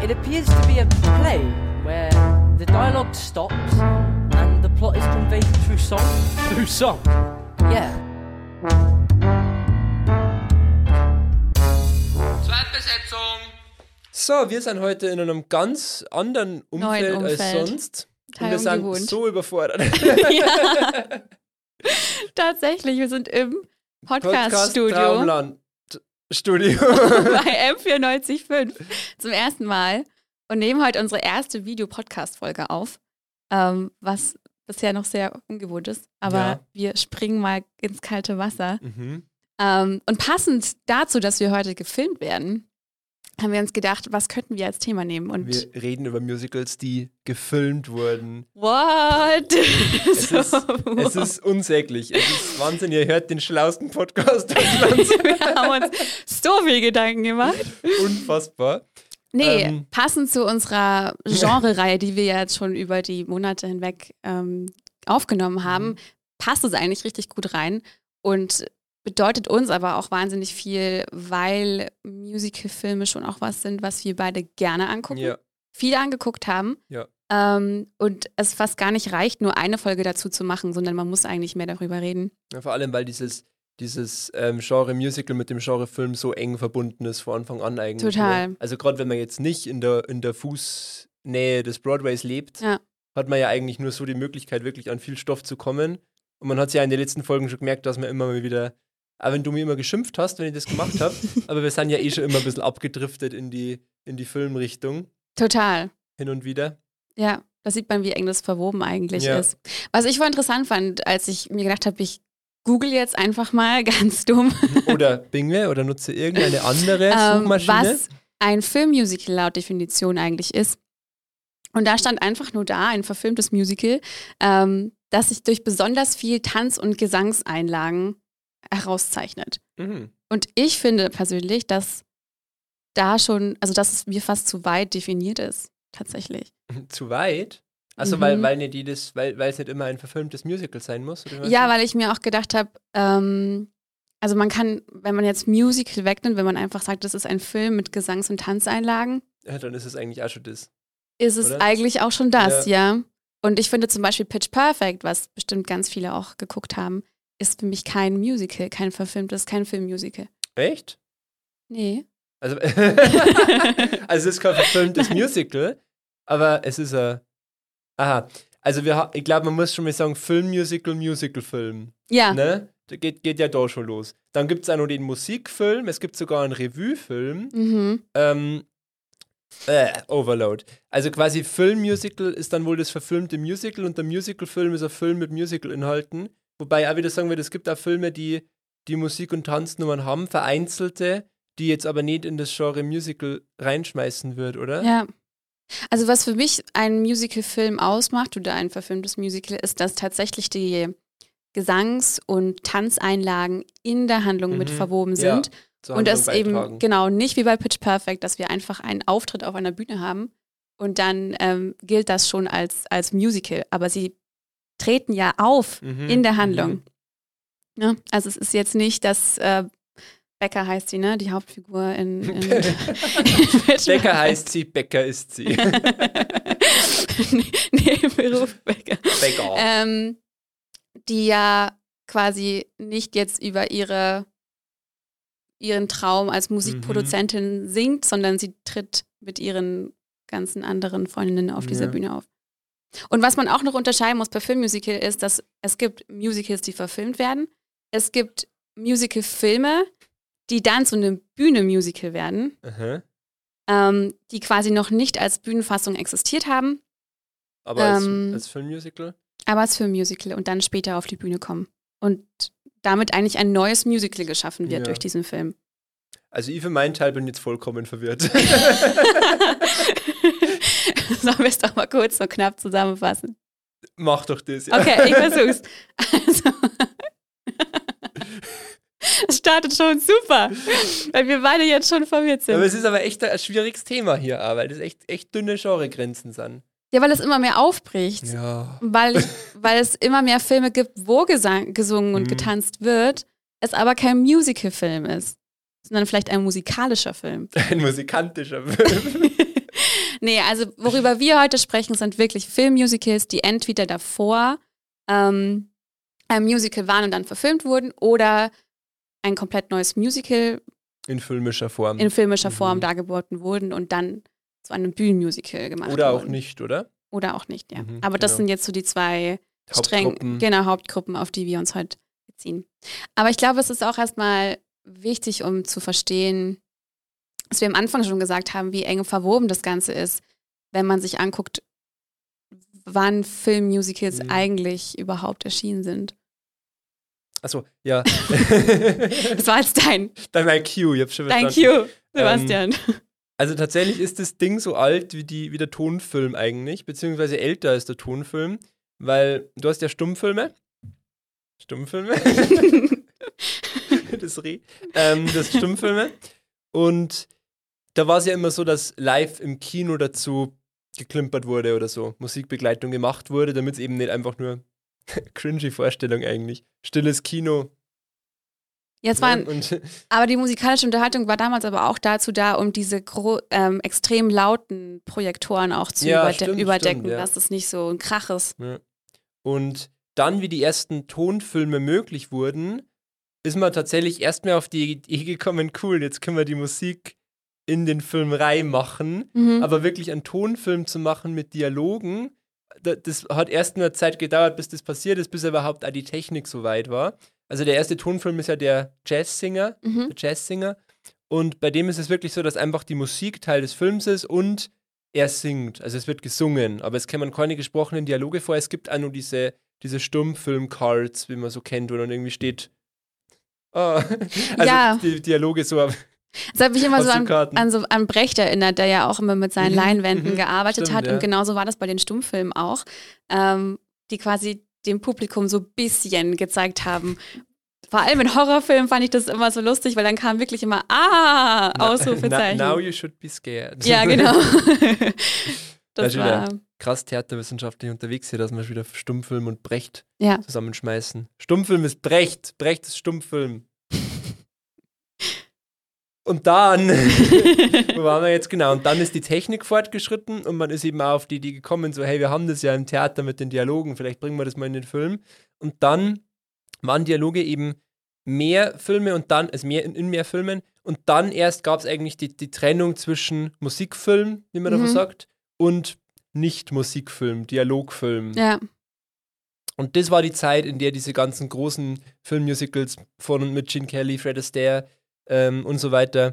It appears to be a play where the dialogue stops and the plot is conveyed through song. Through song? Yeah. Zweitbesetzung! So, wir sind heute in einem ganz anderen Umfeld als sonst. Und wir sind so überfordert. Ja. Tatsächlich, wir sind im Podcast-Studio. Traumland-Studio. Bei M94.5 zum ersten Mal und nehmen heute unsere erste Video-Podcast-Folge auf, was bisher noch sehr ungewohnt ist. Aber wir springen mal ins kalte Wasser. Mhm. Und passend dazu, dass wir heute gefilmt werden, haben wir uns gedacht, was könnten wir als Thema nehmen? Und wir reden über Musicals, die gefilmt wurden. What? Es ist unsäglich. Es ist Wahnsinn. Ihr hört den schlauesten Podcast Deutschlands. Wir haben uns so viel Gedanken gemacht. Unfassbar. Nee, passend zu unserer Genre-Reihe, die wir jetzt schon über die Monate hinweg aufgenommen haben, passt es eigentlich richtig gut rein und bedeutet uns aber auch wahnsinnig viel, weil Musical-Filme schon auch was sind, was wir beide gerne angucken, viel angeguckt haben und es fast gar nicht reicht, nur eine Folge dazu zu machen, sondern man muss eigentlich mehr darüber reden. Ja, vor allem, weil dieses Genre Musical mit dem Genre Film so eng verbunden ist von Anfang an eigentlich. Total. Ne? Also gerade wenn man jetzt nicht in der Fußnähe des Broadways lebt, hat man ja eigentlich nur so die Möglichkeit, wirklich an viel Stoff zu kommen. Und man hat es ja in den letzten Folgen schon gemerkt, dass man immer mal wieder, auch wenn du mir immer geschimpft hast, wenn ich das gemacht habe, aber wir sind ja schon immer ein bisschen abgedriftet in die Filmrichtung. Total. Hin und wieder. Ja, da sieht man, wie eng das verwoben eigentlich ist. Was ich voll interessant fand, als ich mir gedacht habe, ich google jetzt einfach mal ganz dumm. Oder Binge oder nutze irgendeine andere Suchmaschine. Was ein Filmmusical laut Definition eigentlich ist. Und da stand einfach nur da, ein verfilmtes Musical, das sich durch besonders viel Tanz- und Gesangseinlagen herauszeichnet. Mhm. Und ich finde persönlich, dass da schon, also dass es mir fast zu weit definiert ist, tatsächlich. Zu weit? Also weil es nicht immer ein verfilmtes Musical sein muss? Oder was? Ja, weil ich mir auch gedacht habe, also man kann, wenn man jetzt Musical wegnimmt, wenn man einfach sagt, das ist ein Film mit Gesangs- und Tanzeinlagen, dann ist es eigentlich auch schon das. Ist es oder? Eigentlich auch schon das, ja. Und ich finde zum Beispiel Pitch Perfect, was bestimmt ganz viele auch geguckt haben, ist für mich kein Musical, kein verfilmtes, kein Filmmusical. Echt? Nee. Also es ist kein verfilmtes Musical, aber es ist also ich glaube, man muss schon mal sagen, Filmmusical, Musicalfilm. Ja. Ne? Geht ja da schon los. Dann gibt es auch noch den Musikfilm, es gibt sogar einen Revue-Film. Overload. Also quasi Filmmusical ist dann wohl das verfilmte Musical und der Musicalfilm ist ein Film mit Musical-Inhalten. Wobei auch wieder sagen wir, es gibt auch Filme, die Musik- und Tanznummern haben, vereinzelte, die jetzt aber nicht in das Genre Musical reinschmeißen wird, oder? Ja. Also was für mich einen Musical-Film ausmacht oder ein verfilmtes Musical, ist, dass tatsächlich die Gesangs- und Tanzeinlagen in der Handlung mit verwoben sind. Und das eben genau nicht wie bei Pitch Perfect, dass wir einfach einen Auftritt auf einer Bühne haben und dann gilt das schon als Musical. Aber sie treten ja auf in der Handlung. Ja, also es ist jetzt nicht, dass Becca heißt sie, ne? Die Hauptfigur in Becca heißt sie, Becca ist sie. nee, Beruf Becca. Becca. Die ja quasi nicht jetzt über ihren Traum als Musikproduzentin singt, sondern sie tritt mit ihren ganzen anderen Freundinnen auf dieser Bühne auf. Und was man auch noch unterscheiden muss bei Filmmusical ist, dass es gibt Musicals, die verfilmt werden. Es gibt Musical-Filme, die dann zu einem Bühne-Musical werden, die quasi noch nicht als Bühnenfassung existiert haben. Aber als Filmmusical? Aber als Filmmusical und dann später auf die Bühne kommen. Und damit eigentlich ein neues Musical geschaffen wird durch diesen Film. Also ich für meinen Teil bin jetzt vollkommen verwirrt. Sollen wir es doch mal kurz so knapp zusammenfassen? Mach doch das, ja. Okay, ich versuch's. Also, es startet schon super, weil wir beide jetzt schon verwirrt sind. Aber es ist aber echt ein schwieriges Thema hier, weil das echt dünne Genregrenzen sind. Ja, weil es immer mehr aufbricht. Ja. Weil es immer mehr Filme gibt, wo gesungen und getanzt wird, es aber kein Musical-Film ist, sondern vielleicht ein musikalischer Film. Ein musikantischer Film. Nee, also worüber wir heute sprechen, sind wirklich Filmmusicals, die entweder davor ein Musical waren und dann verfilmt wurden oder ein komplett neues Musical in filmischer Form dargeboten wurden und dann zu einem Bühnenmusical gemacht oder wurden. Auch nicht, oder? Oder auch nicht, ja. Aber das sind jetzt so die zwei Hauptgruppen, auf die wir uns heute beziehen. Aber ich glaube, es ist auch erstmal wichtig, um zu verstehen, was wir am Anfang schon gesagt haben, wie eng verwoben das Ganze ist, wenn man sich anguckt, wann Filmmusicals eigentlich überhaupt erschienen sind. Achso, ja. Das war jetzt dein Cue, ich hab's schon verstanden. Dein Cue, Sebastian. Also tatsächlich ist das Ding so alt wie der Tonfilm eigentlich, beziehungsweise älter als der Tonfilm, weil du hast ja Stummfilme. Das Reh. Das Stummfilme. Und da war es ja immer so, dass live im Kino dazu geklimpert wurde oder so, Musikbegleitung gemacht wurde, damit es eben nicht einfach nur cringy Vorstellung eigentlich. Stilles Kino. Jetzt aber die musikalische Unterhaltung war damals aber auch dazu da, um diese extrem lauten Projektoren auch zu überdecken, dass es nicht so ein Krach ist. Ja. Und dann, wie die ersten Tonfilme möglich wurden, ist man tatsächlich erstmal auf die Idee gekommen, cool, jetzt können wir die Musik in den Film reinmachen, aber wirklich einen Tonfilm zu machen mit Dialogen, das hat erst eine Zeit gedauert, bis das passiert ist, bis überhaupt auch die Technik so weit war. Also der erste Tonfilm ist ja der Jazzsinger. Und bei dem ist es wirklich so, dass einfach die Musik Teil des Films ist und er singt. Also es wird gesungen, aber es kommen keine gesprochenen Dialoge vor. Es gibt auch nur diese Stummfilm-Cards, wie man so kennt, wo dann irgendwie steht, die Dialoge so. Das hat mich immer so an Brecht erinnert, der ja auch immer mit seinen Leinwänden gearbeitet hat. Ja. Und genauso war das bei den Stummfilmen auch, die quasi dem Publikum so ein bisschen gezeigt haben. Vor allem in Horrorfilmen fand ich das immer so lustig, weil dann kam wirklich immer Ausrufezeichen. Now you should be scared. Ja, genau. Das war krass theaterwissenschaftlich unterwegs hier, dass wir wieder Stummfilm und Brecht zusammenschmeißen. Stummfilm ist Brecht ist Stummfilm. Und dann, wo waren wir jetzt genau? Und dann ist die Technik fortgeschritten und man ist eben auch auf die Idee gekommen, so hey, wir haben das ja im Theater mit den Dialogen, vielleicht bringen wir das mal in den Film. Und dann waren Dialoge eben mehr Filme und dann, also in mehr Filmen. Und dann erst gab es eigentlich die Trennung zwischen Musikfilm, wie man davon sagt, und Nicht-Musikfilm, Dialogfilm. Ja. Und das war die Zeit, in der diese ganzen großen Filmmusicals von und mit Gene Kelly, Fred Astaire und so weiter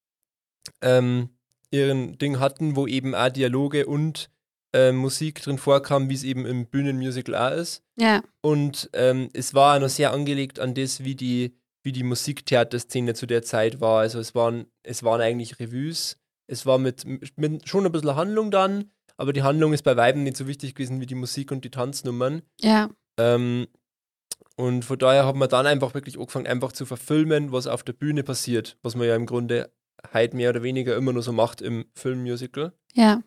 ihren Ding hatten, wo eben auch Dialoge und Musik drin vorkam, wie es eben im Bühnenmusical auch ist. Ja. Und es war noch sehr angelegt an das, wie die Musiktheaterszene zu der Zeit war. Also es waren eigentlich Revues. Es war mit schon ein bisschen Handlung dann, aber die Handlung ist bei Weiben nicht so wichtig gewesen wie die Musik und die Tanznummern. Ja. Und von daher haben wir dann einfach wirklich angefangen, einfach zu verfilmen, was auf der Bühne passiert, was man ja im Grunde halt mehr oder weniger immer nur so macht im Filmmusical. Ja.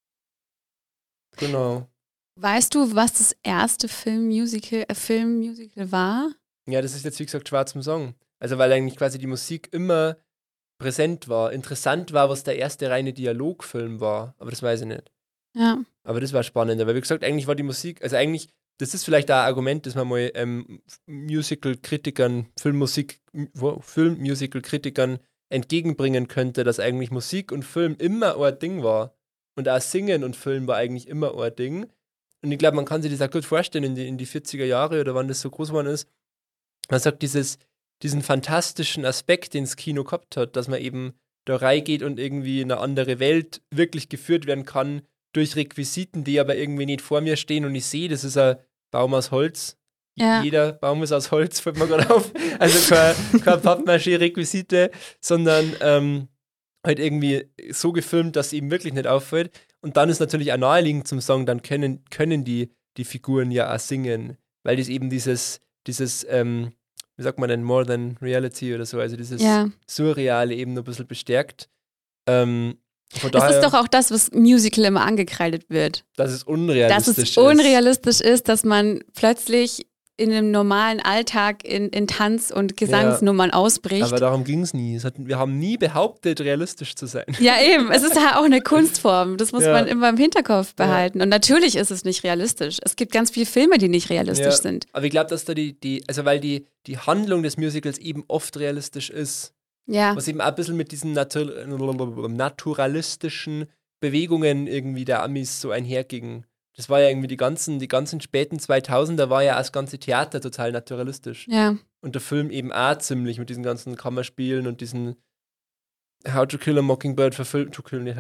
Genau. Weißt du, was das erste Filmmusical war? Ja, das ist jetzt wie gesagt schwer zum Sagen. Also weil eigentlich quasi die Musik immer präsent war. Interessant war, was der erste reine Dialogfilm war, aber das weiß ich nicht. Ja. Aber das war spannender, weil wie gesagt, eigentlich war die Musik, also eigentlich, das ist vielleicht auch ein Argument, das man mal Musical-Kritikern, Filmmusical-Kritikern entgegenbringen könnte, dass eigentlich Musik und Film immer ein Ding war. Und auch Singen und Film war eigentlich immer ein Ding. Und ich glaube, man kann sich das auch gut vorstellen in die 40er Jahre oder wann das so groß geworden ist. Man sagt, diesen fantastischen Aspekt, den das Kino gehabt hat, dass man eben da reingeht und irgendwie in eine andere Welt wirklich geführt werden kann durch Requisiten, die aber irgendwie nicht vor mir stehen und ich sehe, das ist ein Baum aus Holz. Ja. Jeder Baum ist aus Holz, fällt mir gerade auf. Also kein Pappmaché-Requisite, sondern halt irgendwie so gefilmt, dass es ihm wirklich nicht auffällt. Und dann ist natürlich auch naheliegend zum Sagen, dann können die Figuren ja auch singen, weil das eben dieses wie sagt man denn, More Than Reality oder so, also dieses Surreale eben noch ein bisschen bestärkt. Das ist doch auch das, was Musical immer angekreidet wird. Dass es unrealistisch ist. Dass es unrealistisch ist, dass man plötzlich in einem normalen Alltag in Tanz- und Gesangsnummern ausbricht. Aber darum ging es nie. Wir haben nie behauptet, realistisch zu sein. Ja, eben. Es ist ja auch eine Kunstform. Das muss man immer im Hinterkopf behalten. Und natürlich ist es nicht realistisch. Es gibt ganz viele Filme, die nicht realistisch sind. Aber ich glaube, dass da weil die Handlung des Musicals eben oft realistisch ist. Ja. Was eben auch ein bisschen mit diesen naturalistischen Bewegungen irgendwie der Amis so einherging. Das war ja irgendwie die ganzen späten 2000er war ja das ganze Theater total naturalistisch. Ja. Und der Film eben auch ziemlich mit diesen ganzen Kammerspielen und diesen How to Kill a Mockingbird Verfilmungen. To Kill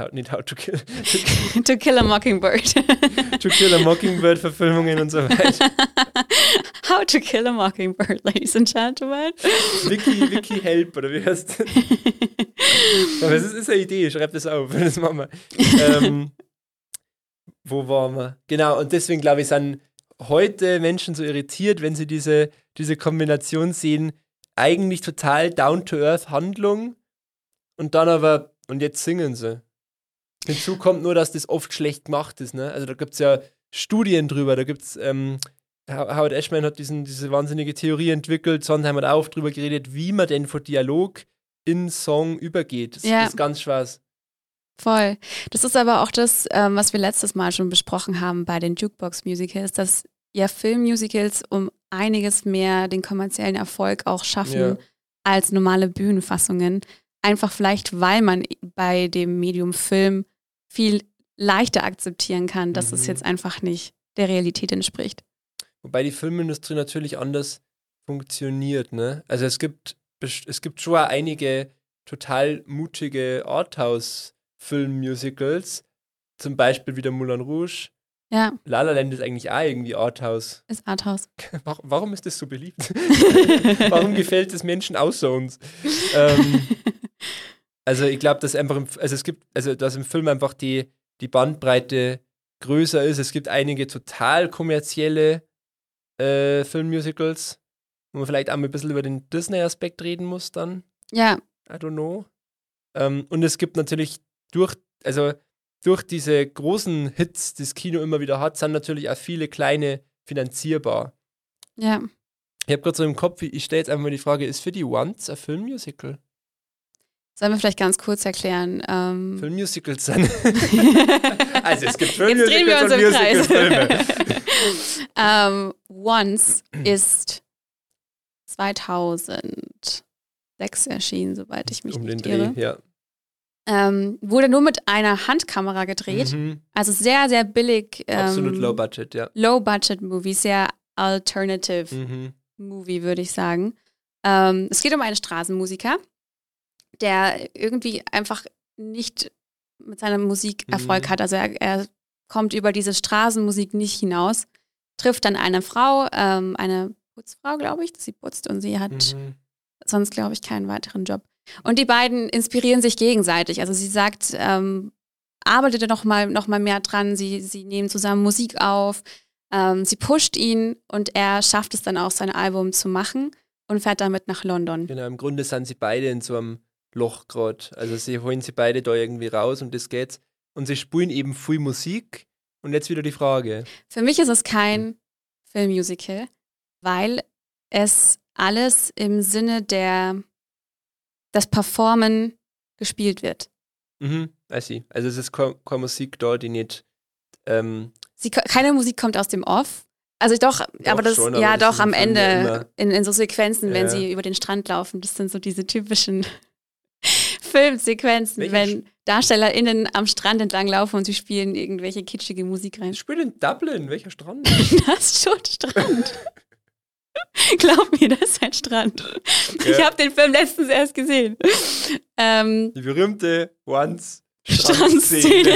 a Mockingbird. To Kill a Mockingbird Verfilmungen und so weiter. How to Kill a Mockingbird, ladies and gentlemen. Wiki Help, oder wie heißt das? Aber es ist eine Idee, schreibt das auf, das machen wir. Wo waren wir? Genau, und deswegen glaube ich, sind heute Menschen so irritiert, wenn sie diese Kombination sehen, eigentlich total down-to-earth Handlung und dann aber, und jetzt singen sie. Hinzu kommt nur, dass das oft schlecht gemacht ist, ne? Also da gibt es ja Studien drüber, da gibt es, Howard Ashman hat diese wahnsinnige Theorie entwickelt, Sondheim hat auch drüber geredet, wie man denn von Dialog in Song übergeht. Das ist ganz schwer. Voll. Das ist aber auch das, was wir letztes Mal schon besprochen haben bei den Jukebox-Musicals, dass ja Filmmusicals um einiges mehr den kommerziellen Erfolg auch schaffen als normale Bühnenfassungen. Einfach vielleicht, weil man bei dem Medium Film viel leichter akzeptieren kann, dass es jetzt einfach nicht der Realität entspricht. Wobei die Filmindustrie natürlich anders funktioniert, ne? Also es gibt schon einige total mutige Arthouse-Filmmusicals, zum Beispiel wie der Moulin Rouge. Ja. La La Land ist eigentlich auch irgendwie Arthouse. Ist Arthouse. Warum ist das so beliebt? Warum gefällt es Menschen außer uns? Also ich glaube, dass dass im Film einfach die Bandbreite größer ist. Es gibt einige total kommerzielle Filmmusicals, wo man vielleicht auch mal ein bisschen über den Disney-Aspekt reden muss dann. Ja. I don't know. Und es gibt natürlich durch diese großen Hits, die das Kino immer wieder hat, sind natürlich auch viele kleine finanzierbar. Ja. Ich habe gerade so im Kopf, ich stelle jetzt einfach mal die Frage, ist für die Once ein Filmmusical? Sollen wir vielleicht ganz kurz erklären? Filmmusicals sind. Also es gibt Filmmusicals und Musicalfilme. Once ist 2006 erschienen, soweit ich mich nicht irre. Dreh, ja. Wurde nur mit einer Handkamera gedreht. Also sehr, sehr billig. Absolut low budget, ja. Low budget Movie, sehr alternative Movie, würde ich sagen. Es geht um einen Straßenmusiker, der irgendwie einfach nicht mit seiner Musik Erfolg hat. Also er kommt über diese Straßenmusik nicht hinaus, trifft dann eine Frau, eine Putzfrau, glaube ich, sie putzt und sie hat sonst, glaube ich, keinen weiteren Job. Und die beiden inspirieren sich gegenseitig. Also sie sagt, arbeitet noch mal mehr dran, sie nehmen zusammen Musik auf, sie pusht ihn und er schafft es dann auch, sein Album zu machen und fährt damit nach London. Genau, im Grunde sind sie beide in so einem Loch gerade. Also sie holen sie beide da irgendwie raus und das geht's. Und sie spielen eben viel Musik. Und jetzt wieder die Frage. Für mich ist es kein Filmmusical, weil es alles im Sinne das Performen gespielt wird. I see. Also es ist keine Musik da, die nicht keine Musik kommt aus dem Off. Also doch aber das schon, aber das am Ende in so Sequenzen, wenn sie über den Strand laufen, das sind so diese typischen Filmsequenzen, wenn DarstellerInnen am Strand entlang laufen und sie spielen irgendwelche kitschige Musik rein. Ich spiele in Dublin, welcher Strand? Das ist schon Strand. Glaub mir, das ist ein Strand. Okay. Ich habe den Film letztens erst gesehen. Die berühmte Once-Strandszene.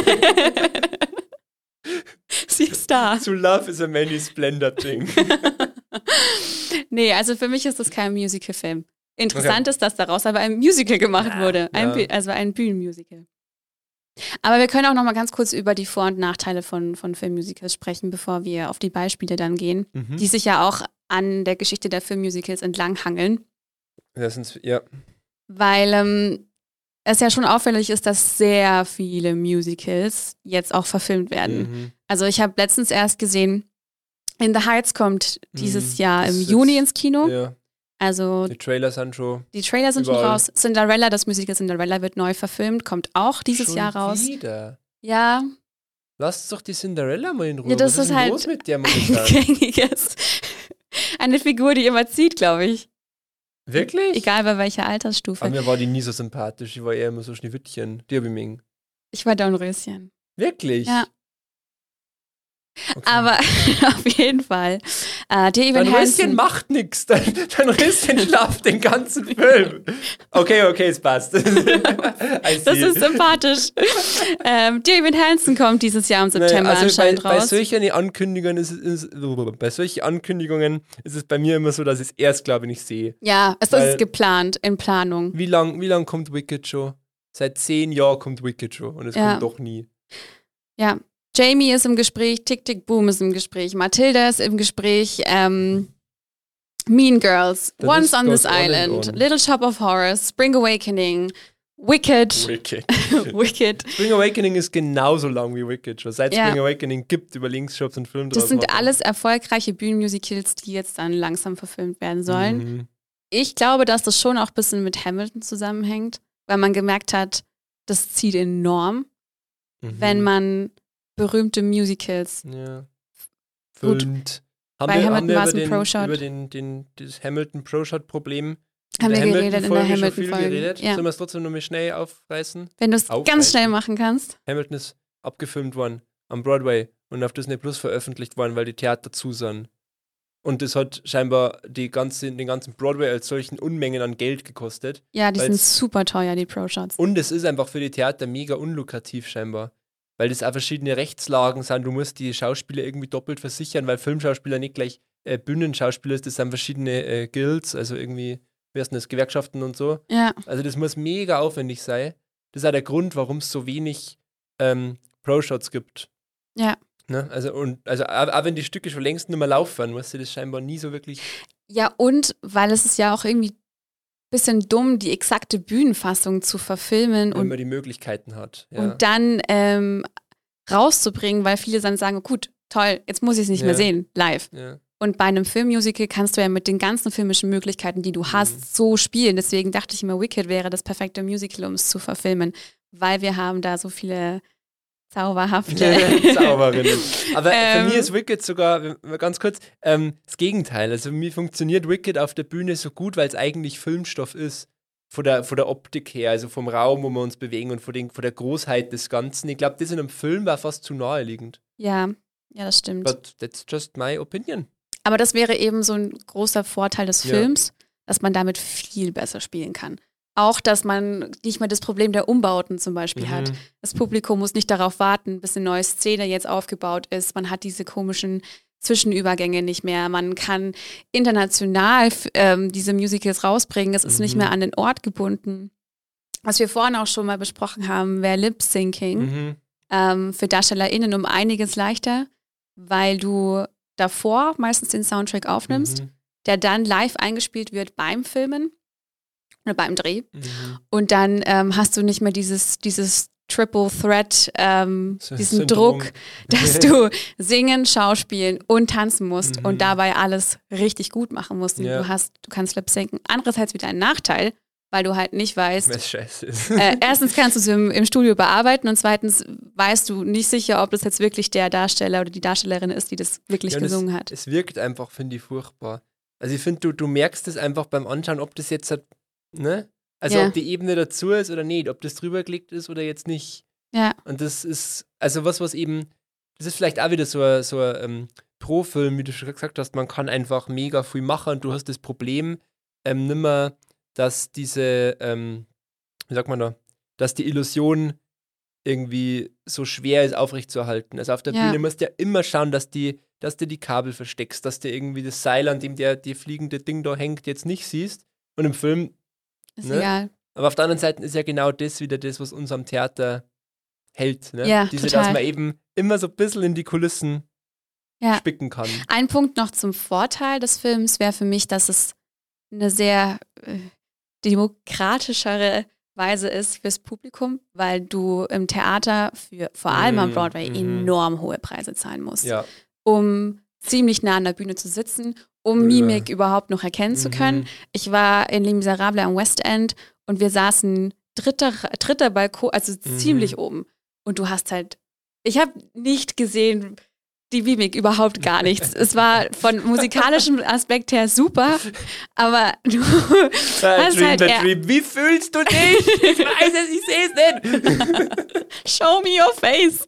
Sie ist da. To love is a many splendor thing. Nee, also für mich ist das kein Musical-Film. Interessant ist, dass daraus aber ein Musical gemacht wurde. Also ein Bühnenmusical. Aber wir können auch noch mal ganz kurz über die Vor- und Nachteile von Filmmusicals sprechen, bevor wir auf die Beispiele dann gehen, die sich ja auch an der Geschichte der Filmmusicals entlanghangeln. Ja. Weil es ja schon auffällig ist, dass sehr viele Musicals jetzt auch verfilmt werden. Also ich habe letztens erst gesehen, In the Heights kommt dieses Jahr im Juni ins Kino. Ja. Also Die Trailer sind schon raus. Cinderella, das Musical Cinderella wird neu verfilmt, kommt auch dieses Jahr raus. Wieder? Ja. Lasst doch die Cinderella mal in Ruhe. Ja, das Was ist halt los mit der ein momentan? gängiges. Eine Figur, die immer zieht, glaube ich. Wirklich? Egal bei welcher Altersstufe. Aber mir war die nie so sympathisch. Die war eher immer so Schneewittchen. Die hab ich mögen. Ich war Dornröschen. Wirklich? Ja. Okay. Aber auf jeden Fall. Dear Evan Dein Röschen macht nichts. Dein Röschen schlaft den ganzen Film. Okay, es passt. Das ist sympathisch. Dear Evan Hansen kommt dieses Jahr im September anscheinend raus. Bei solchen Ankündigungen ist es bei mir immer so, dass ich es erst, glaube ich, nicht sehe. Ja, es ist geplant, in Planung. Wie lang kommt Wicked schon? Seit 10 Jahren kommt Wicked schon und es kommt doch nie. Ja. Jamie ist im Gespräch, Tick Tick Boom ist im Gespräch, Matilda ist im Gespräch, Mean Girls, Once on This Island, Little Shop of Horrors, Spring Awakening, Wicked. Spring Awakening ist genauso lang wie Wicked schon. Seit Spring Awakening gibt über Links-Shops einen Film draus. Das sind alles erfolgreiche Bühnenmusicals, die jetzt dann langsam verfilmt werden sollen. Mhm. Ich glaube, dass das schon auch ein bisschen mit Hamilton zusammenhängt, weil man gemerkt hat, das zieht enorm, wenn man berühmte Musicals. Ja. Filmt. Bei Hamilton war es ein Pro-Shot. Über das Hamilton Pro-Shot-Problem haben wir geredet in der Hamilton-Folge. Ja. Sollen wir es trotzdem noch mal schnell aufreißen? Wenn du es ganz schnell machen kannst. Hamilton ist abgefilmt worden am Broadway und auf Disney Plus veröffentlicht worden, weil die Theater zu sind. Und das hat scheinbar den ganzen Broadway als solchen Unmengen an Geld gekostet. Ja, die sind super teuer, die Pro-Shots. Und es ist einfach für die Theater mega unlukrativ scheinbar. Weil das auch verschiedene Rechtslagen sind. Du musst die Schauspieler irgendwie doppelt versichern, weil Filmschauspieler nicht gleich Bühnenschauspieler ist. Das sind verschiedene Guilds, also irgendwie, wie heißt das, Gewerkschaften und so. Ja. Also das muss mega aufwendig sein. Das ist auch der Grund, warum es so wenig Pro-Shots gibt. Ja. Ne? Also auch wenn die Stücke schon längst nicht mehr laufen, weißt du, das scheinbar nie so wirklich. Ja, und weil es ist ja auch irgendwie bisschen dumm, die exakte Bühnenfassung zu verfilmen wenn man die Möglichkeiten hat. Ja. Und dann rauszubringen, weil viele dann sagen, gut, toll, jetzt muss ich es nicht mehr sehen, live. Ja. Und bei einem Filmmusical kannst du ja mit den ganzen filmischen Möglichkeiten, die du hast, so spielen. Deswegen dachte ich immer, Wicked wäre das perfekte Musical, um es zu verfilmen, weil wir haben da so viele zauberhafte Zauberinnen. Aber für mich ist Wicked sogar, ganz kurz, das Gegenteil. Also mir funktioniert Wicked auf der Bühne so gut, weil es eigentlich Filmstoff ist. Von der Optik her, also vom Raum, wo wir uns bewegen und von der Großheit des Ganzen. Ich glaube, das in einem Film war fast zu naheliegend. Ja, das stimmt. But that's just my opinion. Aber das wäre eben so ein großer Vorteil des Films, dass man damit viel besser spielen kann. Auch, dass man nicht mehr das Problem der Umbauten zum Beispiel hat. Das Publikum muss nicht darauf warten, bis eine neue Szene jetzt aufgebaut ist. Man hat diese komischen Zwischenübergänge nicht mehr. Man kann international diese Musicals rausbringen. Es ist nicht mehr an den Ort gebunden. Was wir vorhin auch schon mal besprochen haben, wäre Lip-Syncing für DarstellerInnen um einiges leichter, weil du davor meistens den Soundtrack aufnimmst, der dann live eingespielt wird beim Filmen oder beim Dreh. Und dann hast du nicht mehr dieses Triple Threat, diesen Druck, dass du singen, schauspielen und tanzen musst und dabei alles richtig gut machen musst. Ja. Du kannst lip-syncen. Andererseits wieder ein Nachteil, weil du halt nicht weißt, was scheiße ist. Erstens kannst du es im Studio bearbeiten und zweitens weißt du nicht sicher, ob das jetzt wirklich der Darsteller oder die Darstellerin ist, die das wirklich gesungen hat. Es wirkt einfach, finde ich, furchtbar. Also ich finde, du merkst es einfach beim Anschauen, ob das jetzt, ne? Also ob die Ebene dazu ist oder nicht, ob das drüber gelegt ist oder jetzt nicht. Ja. Und das ist, also was eben, das ist vielleicht auch wieder so ein Pro-Film, wie du schon gesagt hast, man kann einfach mega viel machen und du hast das Problem nimmer, dass diese, wie sagt man da, dass die Illusion irgendwie so schwer ist aufrechtzuerhalten. Also auf der Bühne musst du ja immer schauen, dass du die Kabel versteckst, dass du irgendwie das Seil, an dem die fliegende Ding da hängt, jetzt nicht siehst. Und im Film ist egal. Aber auf der anderen Seite ist ja genau das wieder das, was uns am Theater hält. Ne? Ja, total. dass man eben immer so ein bisschen in die Kulissen spicken kann. Ein Punkt noch zum Vorteil des Films wäre für mich, dass es eine sehr demokratischere Weise ist fürs Publikum, weil du im Theater vor allem am Broadway enorm hohe Preise zahlen musst, um ziemlich nah an der Bühne zu sitzen, um Mimik überhaupt noch erkennen zu können. Ich war in Les Miserables am West End und wir saßen dritter Balkon, also ziemlich oben. Und du hast halt, ich habe nicht gesehen, die Mimik, überhaupt gar nichts. Es war von musikalischem Aspekt her super, aber du hast halt wie fühlst du dich? Ich weiß es, ich sehe es nicht. Show me your face.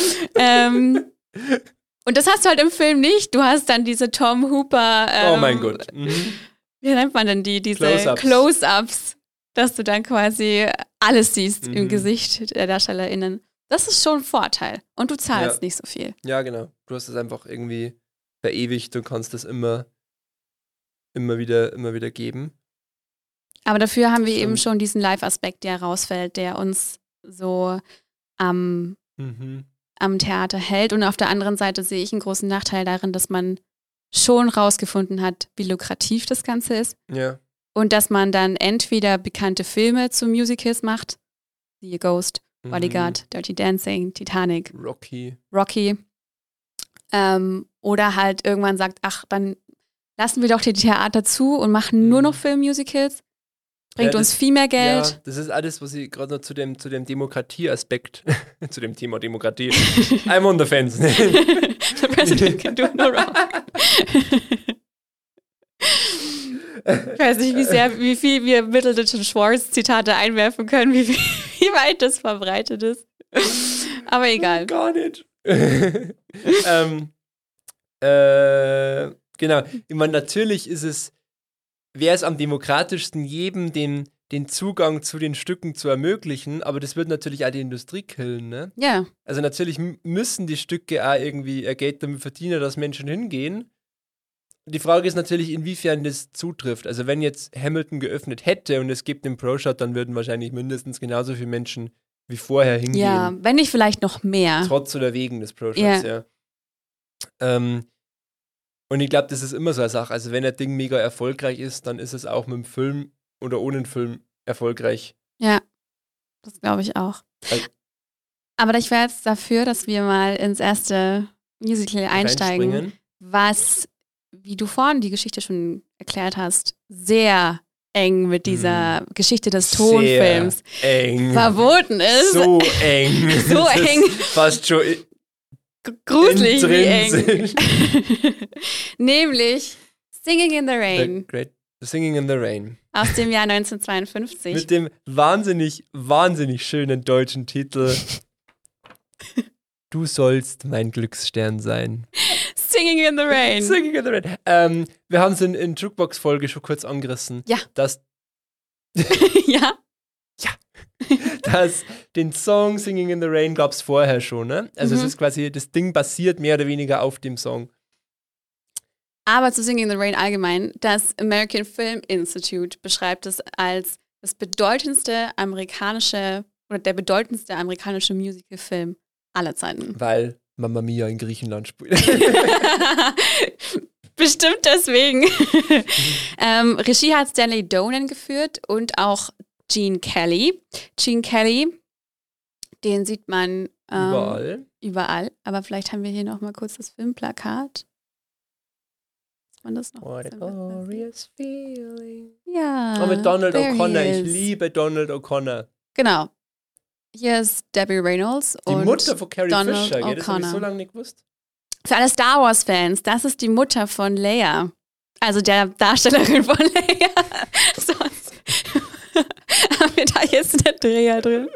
Und das hast du halt im Film nicht. Du hast dann diese Tom Hooper oh mein Gott. Wie nennt man denn diese Close-Ups, dass du dann quasi alles siehst im Gesicht der DarstellerInnen. Das ist schon ein Vorteil. Und du zahlst nicht so viel. Ja, genau. Du hast es einfach irgendwie verewigt und kannst das immer wieder geben. Aber dafür haben wir eben schon diesen Live-Aspekt, der rausfällt, der uns so am Theater hält. Und auf der anderen Seite sehe ich einen großen Nachteil darin, dass man schon rausgefunden hat, wie lukrativ das Ganze ist. Ja. Und dass man dann entweder bekannte Filme zu Musicals macht, wie Ghost, Bodyguard, Dirty Dancing, Titanic, Rocky. Oder halt irgendwann sagt, ach, dann lassen wir doch die Theater zu und machen nur noch Filmmusicals. Bringt uns viel mehr Geld. Ja, das ist alles, was ich gerade noch zu dem Demokratie-Aspekt, zu dem Thema Demokratie, I'm on the fence. The president can do no wrong. Ich weiß nicht, wie viel wir Middleton Schwartz Zitate einwerfen können, wie weit das verbreitet ist. Aber egal. Gar nicht. Genau. Ich meine, natürlich wäre es am demokratischsten, jedem den Zugang zu den Stücken zu ermöglichen, aber das wird natürlich auch die Industrie killen, ne? Ja. Also natürlich müssen die Stücke auch irgendwie ihr Geld damit verdienen, dass Menschen hingehen. Die Frage ist natürlich, inwiefern das zutrifft. Also wenn jetzt Hamilton geöffnet hätte und es gibt einen Pro-Shot, dann würden wahrscheinlich mindestens genauso viele Menschen wie vorher hingehen. Ja, wenn nicht vielleicht noch mehr. Trotz oder wegen des Pro-Shots, ja. Und ich glaube, das ist immer so eine Sache. Also wenn ein Ding mega erfolgreich ist, dann ist es auch mit dem Film oder ohne den Film erfolgreich. Ja, das glaube ich auch. Aber ich wäre jetzt dafür, dass wir mal ins erste Musical einsteigen, was, wie du vorhin die Geschichte schon erklärt hast, sehr eng mit dieser Geschichte des Tonfilms verboten ist. So eng. So eng. Fast schon gruselig wie eng. Nämlich Singing in the Rain. Singing in the Rain. Aus dem Jahr 1952. Mit dem wahnsinnig, wahnsinnig schönen deutschen Titel Du sollst mein Glücksstern sein. Singing in the Rain. Singing in the Rain. Wir haben es in Jukebox-Folge schon kurz angerissen. Ja. Ja. Den Song Singing in the Rain gab es vorher schon, ne? Also es ist quasi, das Ding basiert mehr oder weniger auf dem Song. Aber zu Singing in the Rain allgemein, das American Film Institute beschreibt es als der bedeutendste amerikanische Musicalfilm aller Zeiten. Weil Mamma Mia in Griechenland spielt. Bestimmt deswegen. Regie hat Stanley Donen geführt und auch Gene Kelly. Gene Kelly, den sieht man überall. Aber vielleicht haben wir hier noch mal kurz das Filmplakat. Man das noch What a glorious feeling. Ja. Oh, mit Donald O'Connor. Ich liebe Donald O'Connor. Genau. Hier ist Debbie Reynolds und die Mutter von Carrie Donald Fisher, gell? Das habe ich O'Connor. so lange nicht gewusst. Für alle Star Wars-Fans, das ist die Mutter von Leia. Also der Darstellerin von Leia. Sonst haben wir da jetzt einen Dreher drin.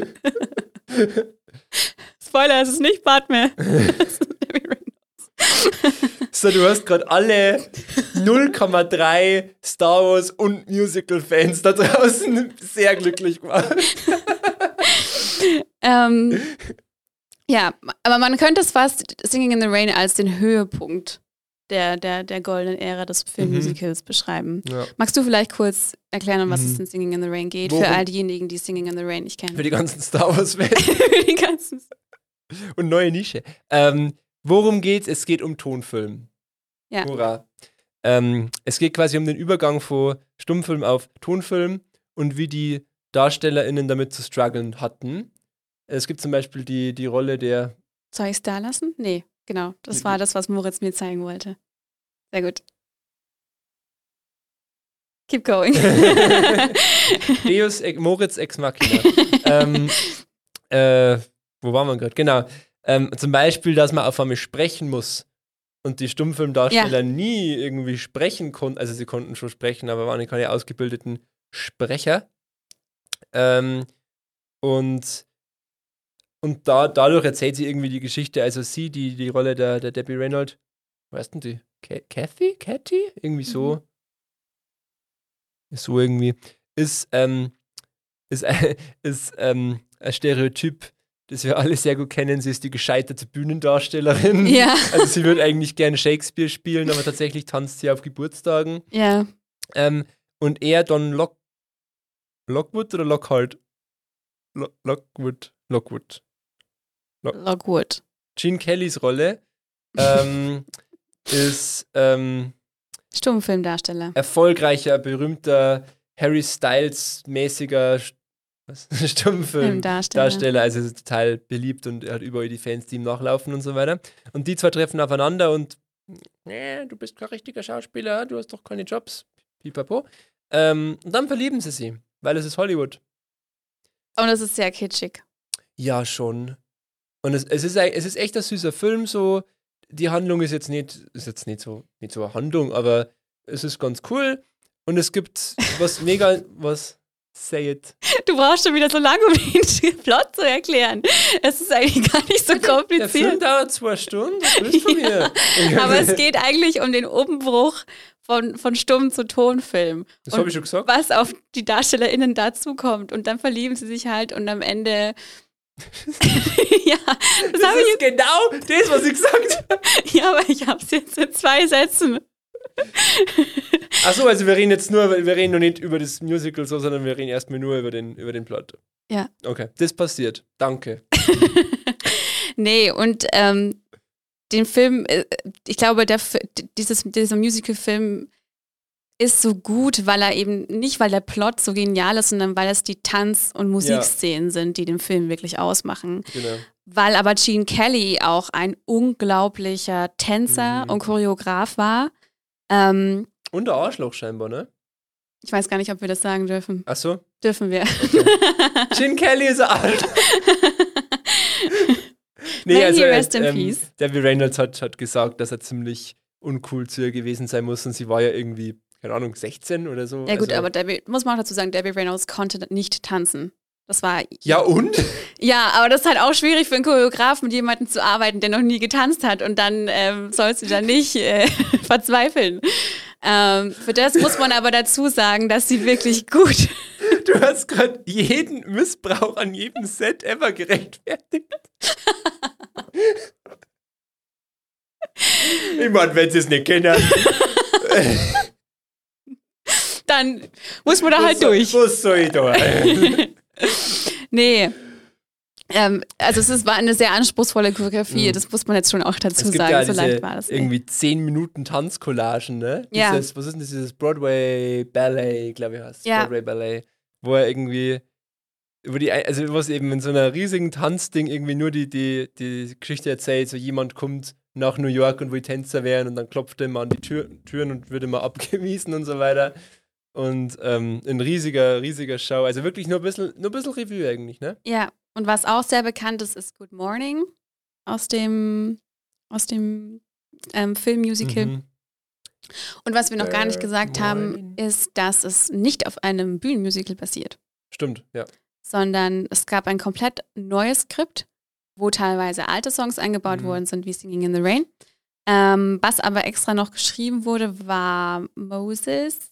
Spoiler, es ist nicht Padme. Es ist Debbie Reynolds. So, du hast gerade alle 0,3 Star Wars und Musical-Fans da draußen sehr glücklich gemacht. Ja, aber man könnte es fast Singing in the Rain als den Höhepunkt der goldenen Ära des Filmmusicals beschreiben. Ja. Magst du vielleicht kurz erklären, um was es in Singing in the Rain geht? Für all diejenigen, die Singing in the Rain nicht kennen. Für die ganzen Star Wars-Fans. Für die ganzen. Und neue Nische. Worum geht's? Es geht um Tonfilm. Ja. Hurra. Es geht quasi um den Übergang von Stummfilm auf Tonfilm und wie die DarstellerInnen damit zu strugglen hatten. Es gibt zum Beispiel die Rolle der... Soll ich es da lassen? Nee. Genau, das war das, was Moritz mir zeigen wollte. Sehr gut. Keep going. Moritz Ex Machina. Wo waren wir gerade? Genau. Zum Beispiel, dass man auf einmal sprechen muss und die Stummfilmdarsteller nie irgendwie sprechen konnten. Also sie konnten schon sprechen, aber waren keine ausgebildeten Sprecher. Und dadurch erzählt sie irgendwie die Geschichte. Also sie, die Rolle der Debbie Reynolds, weißt du die? Cathy? Irgendwie so. So irgendwie. Ist ein Stereotyp, das wir alle sehr gut kennen. Sie ist die gescheiterte Bühnendarstellerin. Ja. Also sie würde eigentlich gerne Shakespeare spielen, aber tatsächlich tanzt sie auf Geburtstagen. Ja. Und er Don Lockwood oder Lockhart? Lockwood. Gene Kellys Rolle ist Stummfilmdarsteller. Erfolgreicher, berühmter Harry Styles-mäßiger Stummfilmdarsteller. Also ist total beliebt und er hat überall die Fans, die ihm nachlaufen und so weiter. Und die zwei treffen aufeinander und du bist kein richtiger Schauspieler, du hast doch keine Jobs. Pipapo. Und dann verlieben sie sich, weil es ist Hollywood. Und es ist sehr kitschig. Ja, schon. Und es ist echt ein süßer Film, so. Die Handlung ist jetzt nicht so eine Handlung, aber es ist ganz cool. Und es gibt was say it. Du brauchst schon wieder so lange, um den Plot zu erklären. Es ist eigentlich gar nicht so kompliziert. Der Film dauert 2 Stunden, das willst du von mir. Aber es geht eigentlich um den Umbruch von Stumm zu Tonfilm. Das habe ich schon gesagt. Was auf die DarstellerInnen dazukommt. Und dann verlieben sie sich halt und am Ende... ja, das ist genau das, was ich gesagt habe. Ja, aber ich habe es jetzt in 2 Sätzen. Achso, also wir reden noch nicht über das Musical so, sondern wir reden erstmal nur über den Plot. Ja. Okay, das passiert. Danke. Nee, und den Film, ich glaube, dieser Musical-Film ist so gut, weil er eben, nicht weil der Plot so genial ist, sondern weil es die Tanz- und Musikszenen sind, die den Film wirklich ausmachen. Genau. Weil aber Gene Kelly auch ein unglaublicher Tänzer und Choreograf war. Und der Arschloch scheinbar, ne? Ich weiß gar nicht, ob wir das sagen dürfen. Ach so? Dürfen wir. Okay. Gene Kelly ist ein Arschloch. Nee, also rest in peace. Debbie Reynolds hat gesagt, dass er ziemlich uncool zu ihr gewesen sein muss und sie war ja irgendwie, keine Ahnung, 16 oder so. Ja gut, aber muss man auch dazu sagen, Debbie Reynolds konnte nicht tanzen. Das war... Ja und? Ja, aber das ist halt auch schwierig für einen Choreograf, mit jemandem zu arbeiten, der noch nie getanzt hat und dann sollst du da nicht verzweifeln. Für das muss man aber dazu sagen, dass sie wirklich gut... Du hast gerade jeden Missbrauch an jedem Set ever gerechtfertigt. Ich meine, wenn sie es nicht kennen... Dann muss man da halt durch. Was soll ich da? Nee. Also war eine sehr anspruchsvolle Choreografie, das muss man jetzt schon auch dazu sagen, ja so leicht war das. Irgendwie 10 Minuten Tanzcollagen, ne? Ja. Was ist denn das? Dieses Broadway Ballet, glaube ich heißt. Ja. Broadway Ballet, wo er irgendwie was eben in so einer riesigen Tanzding irgendwie nur die Geschichte erzählt, so jemand kommt nach New York und will Tänzer werden und dann klopft er immer an die Türen und wird immer abgewiesen und so weiter. Und ein riesiger Show. Also wirklich nur ein bisschen Revue eigentlich, ne? Ja, und was auch sehr bekannt ist Good Morning aus dem Filmmusical. Und was wir noch gar nicht gesagt haben, ist, dass es nicht auf einem Bühnenmusical basiert. Stimmt, ja. Sondern es gab ein komplett neues Skript, wo teilweise alte Songs eingebaut worden sind, wie Singing in the Rain. Was aber extra noch geschrieben wurde, war Moses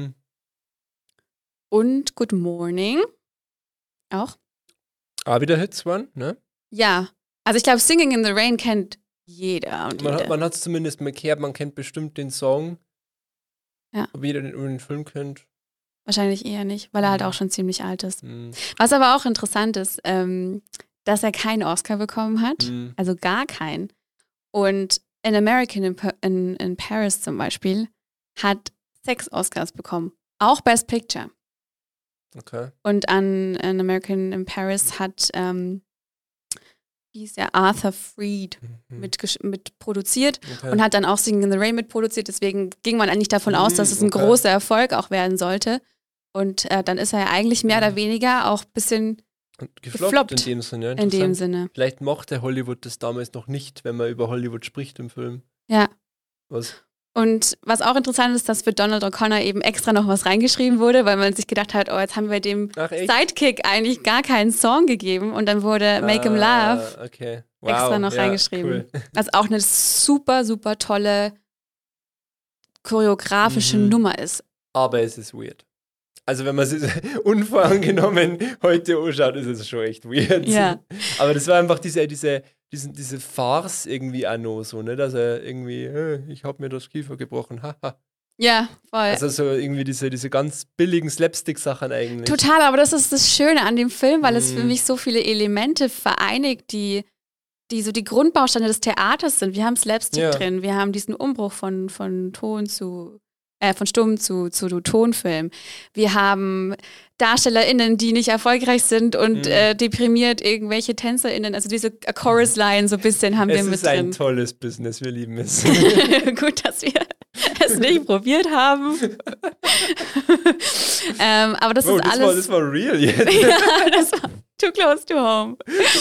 und Good Morning. Auch. Wieder Hits waren, ne? Ja. Also ich glaube, Singing in the Rain kennt jeder. Und man hat es zumindest mal gehört, man kennt bestimmt den Song. Ja. Ob jeder den Film kennt. Wahrscheinlich eher nicht, weil er halt auch schon ziemlich alt ist. Was aber auch interessant ist, dass er keinen Oscar bekommen hat. Also gar keinen. Und An American in Paris zum Beispiel hat 6 Oscars bekommen. Auch Best Picture. Okay. Und an American in Paris hat, wie wie hieß der, Arthur Freed mit produziert und hat dann auch Singing in the Rain mitproduziert. Deswegen ging man eigentlich davon aus, dass es ein großer Erfolg auch werden sollte. Und dann ist er ja eigentlich mehr oder weniger auch ein bisschen gefloppt in dem Sinne. In dem Sinne. Vielleicht mochte Hollywood das damals noch nicht, wenn man über Hollywood spricht im Film. Ja. Was? Und was auch interessant ist, dass für Donald O'Connor eben extra noch was reingeschrieben wurde, weil man sich gedacht hat, oh, jetzt haben wir dem Sidekick eigentlich gar keinen Song gegeben und dann wurde Make Him Laugh extra noch reingeschrieben. Cool. Was auch eine super, super tolle choreografische Nummer ist. Aber es ist weird. Also wenn man es unvoreingenommen heute anschaut, ist es schon echt weird. Ja. Aber das war einfach diese Farce irgendwie auch noch so, ne? Dass er irgendwie, ich habe mir das Kiefer gebrochen, haha. Ja, voll. Also so irgendwie diese ganz billigen Slapstick-Sachen eigentlich. Total, aber das ist das Schöne an dem Film, weil es für mich so viele Elemente vereinigt, die so die Grundbausteine des Theaters sind. Wir haben Slapstick drin, wir haben diesen Umbruch von Stumm zu Tonfilm. Wir haben DarstellerInnen, die nicht erfolgreich sind und deprimiert irgendwelche TänzerInnen, also diese Chorus-Line so ein bisschen haben wir mit drin. Es ist ein tolles Business, wir lieben es. Gut, dass wir es nicht probiert haben. Aber das ist alles... Das war real jetzt. Ja, das war too close to home.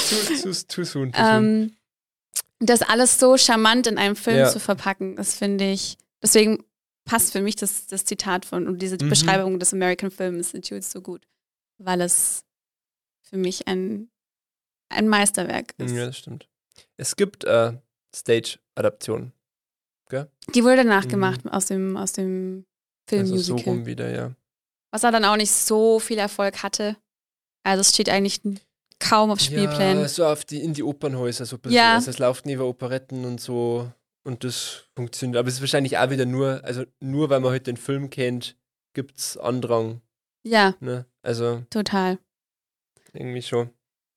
Too soon. Das alles so charmant in einem Film zu verpacken, das finde ich, deswegen passt für mich das Zitat und diese Beschreibung des American Film Institutes so gut, weil es für mich ein Meisterwerk ist. Ja, das stimmt. Es gibt Stage-Adaptionen. Okay? Die wurde danach gemacht aus dem Filmmusical. Also so rum wieder, ja. Was er dann auch nicht so viel Erfolg hatte. Also es steht eigentlich kaum auf Spielplänen. Ja, so in die Opernhäuser so ein bisschen. Ja. Also es läuft neben Operetten und so. Und das funktioniert. Aber es ist wahrscheinlich auch wieder nur weil man heute den Film kennt, gibt es Andrang. Ja. Ne? Also. Total. Irgendwie schon.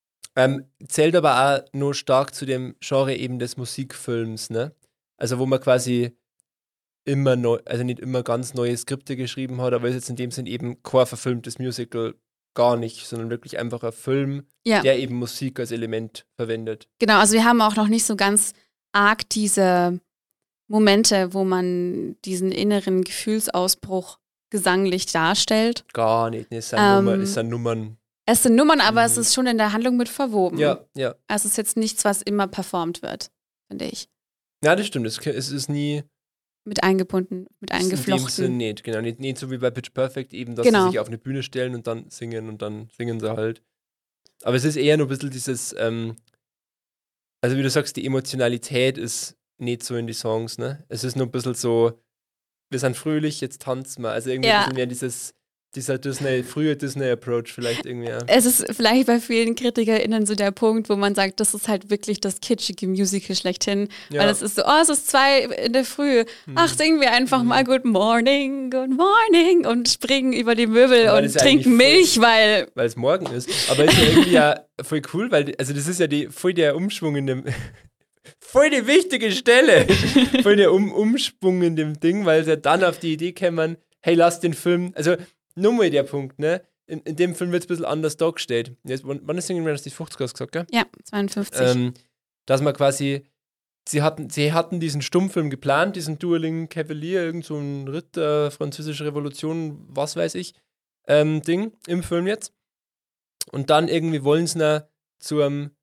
Zählt aber auch nur stark zu dem Genre eben des Musikfilms, ne? Also wo man quasi immer also nicht immer ganz neue Skripte geschrieben hat, aber ist jetzt in dem Sinn eben kein verfilmtes Musical gar nicht, sondern wirklich einfach ein Film, der eben Musik als Element verwendet. Genau, also wir haben auch noch nicht so ganz arg diese Momente, wo man diesen inneren Gefühlsausbruch gesanglich darstellt. Gar nicht, es sind Nummern. Es sind Nummern, aber es ist schon in der Handlung mit verwoben. Ja. Also es ist jetzt nichts, was immer performt wird, finde ich. Ja, das stimmt, es ist nie mit eingebunden, mit eingeflochten. In dem Sinn nicht, genau. Nicht so wie bei Pitch Perfect eben, dass sie sich auf eine Bühne stellen und dann singen sie halt. Aber es ist eher nur ein bisschen dieses, also wie du sagst, die Emotionalität ist nicht so in die Songs, ne? Es ist nur ein bisschen so, wir sind fröhlich, jetzt tanzen wir. Also irgendwie ein bisschen mehr dieser frühe Disney-Approach vielleicht irgendwie. Ja. Es ist vielleicht bei vielen KritikerInnen so der Punkt, wo man sagt, das ist halt wirklich das kitschige Musical schlechthin. Ja. Weil es ist so, es ist 2 in der Früh. Ach, singen wir einfach mal Good Morning und springen über die Möbel und trinken Milch, weil es morgen ist. Aber es ist ja irgendwie ja voll cool, weil, also das ist ja voll der Umschwung in dem voll die wichtige Stelle. Voll der Umschwung in dem Ding, weil sie dann auf die Idee kämen, hey, lass den Film, also nur mal der Punkt, ne? In dem Film wird es ein bisschen anders dargestellt. Wann ist Singing in the Rain, hast du die 50er gesagt, gell? Ja, 52. Dass man quasi, sie hatten diesen Stummfilm geplant, diesen Dueling Cavalier, irgend so ein Ritter, französische Revolution, was weiß ich, Ding im Film jetzt. Und dann irgendwie wollen sie ihn zu einem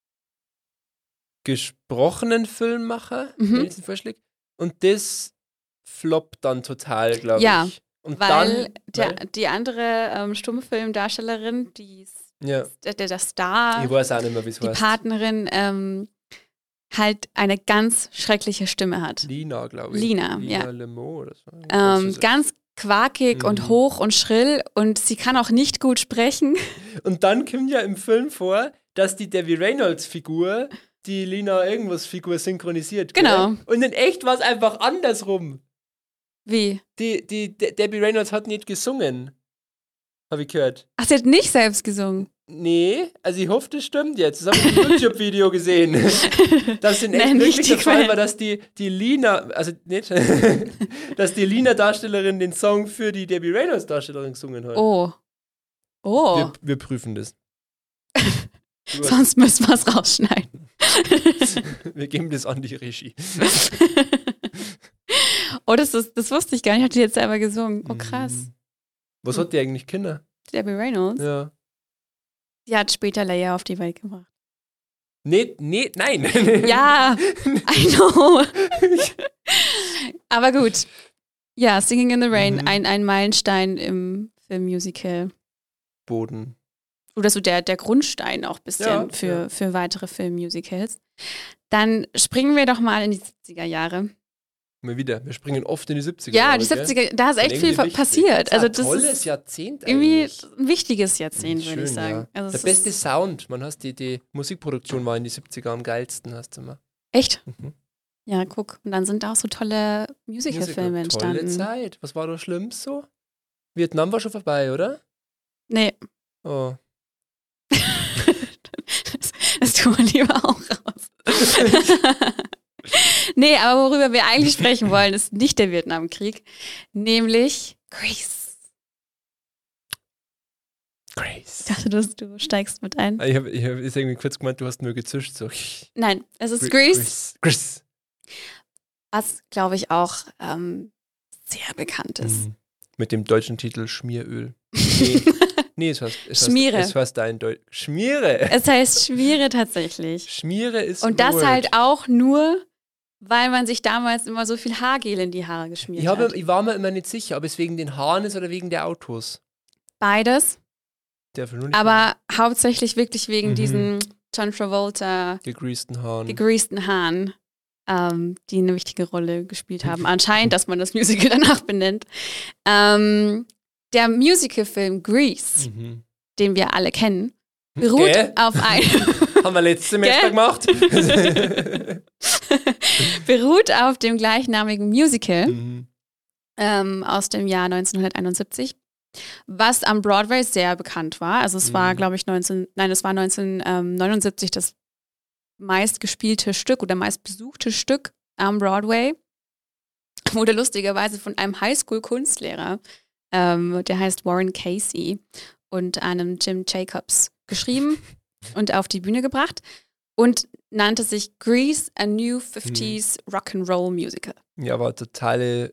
gesprochenen Film machen, wenn ich es vorschläge. Und das floppt dann total, glaube ich. Und weil die andere Stummfilmdarstellerin, der Star, ich weiß auch nicht mehr, wie es die heißt. Partnerin, halt eine ganz schreckliche Stimme hat. Lina, glaube ich. Lina Lemaux oder so. Ganz quakig und hoch und schrill und sie kann auch nicht gut sprechen. Und dann kommt ja im Film vor, dass die Debbie Reynolds-Figur die Lina irgendwas-Figur synchronisiert. Genau. Gell? Und in echt war es einfach andersrum. Wie? Die Debbie Reynolds hat nicht gesungen. Habe ich gehört. Ach, sie hat nicht selbst gesungen? Nee, also ich hoffe, das stimmt jetzt. Das habe ich im YouTube-Video gesehen. Das in echt wirklich der Fall war, dass die Lina, also nicht, dass die Lina-Darstellerin den Song für die Debbie Reynolds-Darstellerin gesungen hat. Oh. Wir prüfen das. Sonst müssen wir es rausschneiden. Wir geben das an die Regie. Oh, das wusste ich gar nicht. Hat die jetzt selber gesungen. Oh, krass. Was hat die eigentlich Kinder? Debbie Reynolds? Ja. Die hat später Leia auf die Welt gebracht. Nee, nein. Ja, I know. Aber gut. Ja, Singing in the Rain, ein Meilenstein im Filmmusical. Boden. Oder so der Grundstein auch ein bisschen für weitere Filmmusicals. Dann springen wir doch mal in die 70er Jahre. Mal wieder. Wir springen oft in die 70er. Ja, die 70er, da ist echt viel passiert. Das ist ein tolles Jahrzehnt irgendwie eigentlich. Ein wichtiges Jahrzehnt, würde ich sagen. Ja. Also der beste Sound. Man hast die Musikproduktion war in die 70er am geilsten, hast du mal. Echt? Ja, guck. Und dann sind auch so tolle Musical-Filme entstanden. Tolle Zeit. Was war da schlimm so? Vietnam war schon vorbei, oder? Nee. Oh. Das tun wir lieber auch raus. Nee, aber worüber wir eigentlich sprechen wollen, ist nicht der Vietnamkrieg, nämlich Grease. Ich dachte, du steigst mit ein. Ich hab irgendwie kurz gemeint, du hast nur gezischt. So. Nein, es ist Grease. Was, glaube ich, auch sehr bekannt ist. Mit dem deutschen Titel Schmieröl. Nee, es heißt Schmiere. Es heißt Schmiere. Es heißt Schmiere tatsächlich. Schmiere ist und das halt auch nur, weil man sich damals immer so viel Haargel in die Haare geschmiert hat. Ich war mir immer nicht sicher, ob es wegen den Haaren ist oder wegen der Autos. Beides. Aber hauptsächlich wirklich wegen diesen John Travolta gegreasten Haaren, die eine wichtige Rolle gespielt haben. Anscheinend, dass man das Musical danach benennt. Der Musicalfilm Grease, den wir alle kennen, beruht auf einem... Haben wir letztes Semester gemacht. Beruht auf dem gleichnamigen Musical aus dem Jahr 1971, was am Broadway sehr bekannt war. Also es war, glaube ich, 1979 das meistgespielte Stück oder meistbesuchte Stück am Broadway. Wurde lustigerweise von einem Highschool-Kunstlehrer, der heißt Warren Casey, und einem Jim Jacobs geschrieben und auf die Bühne gebracht und nannte sich Grease, a New 50s Rock'n'Roll Musical. Ja, war totale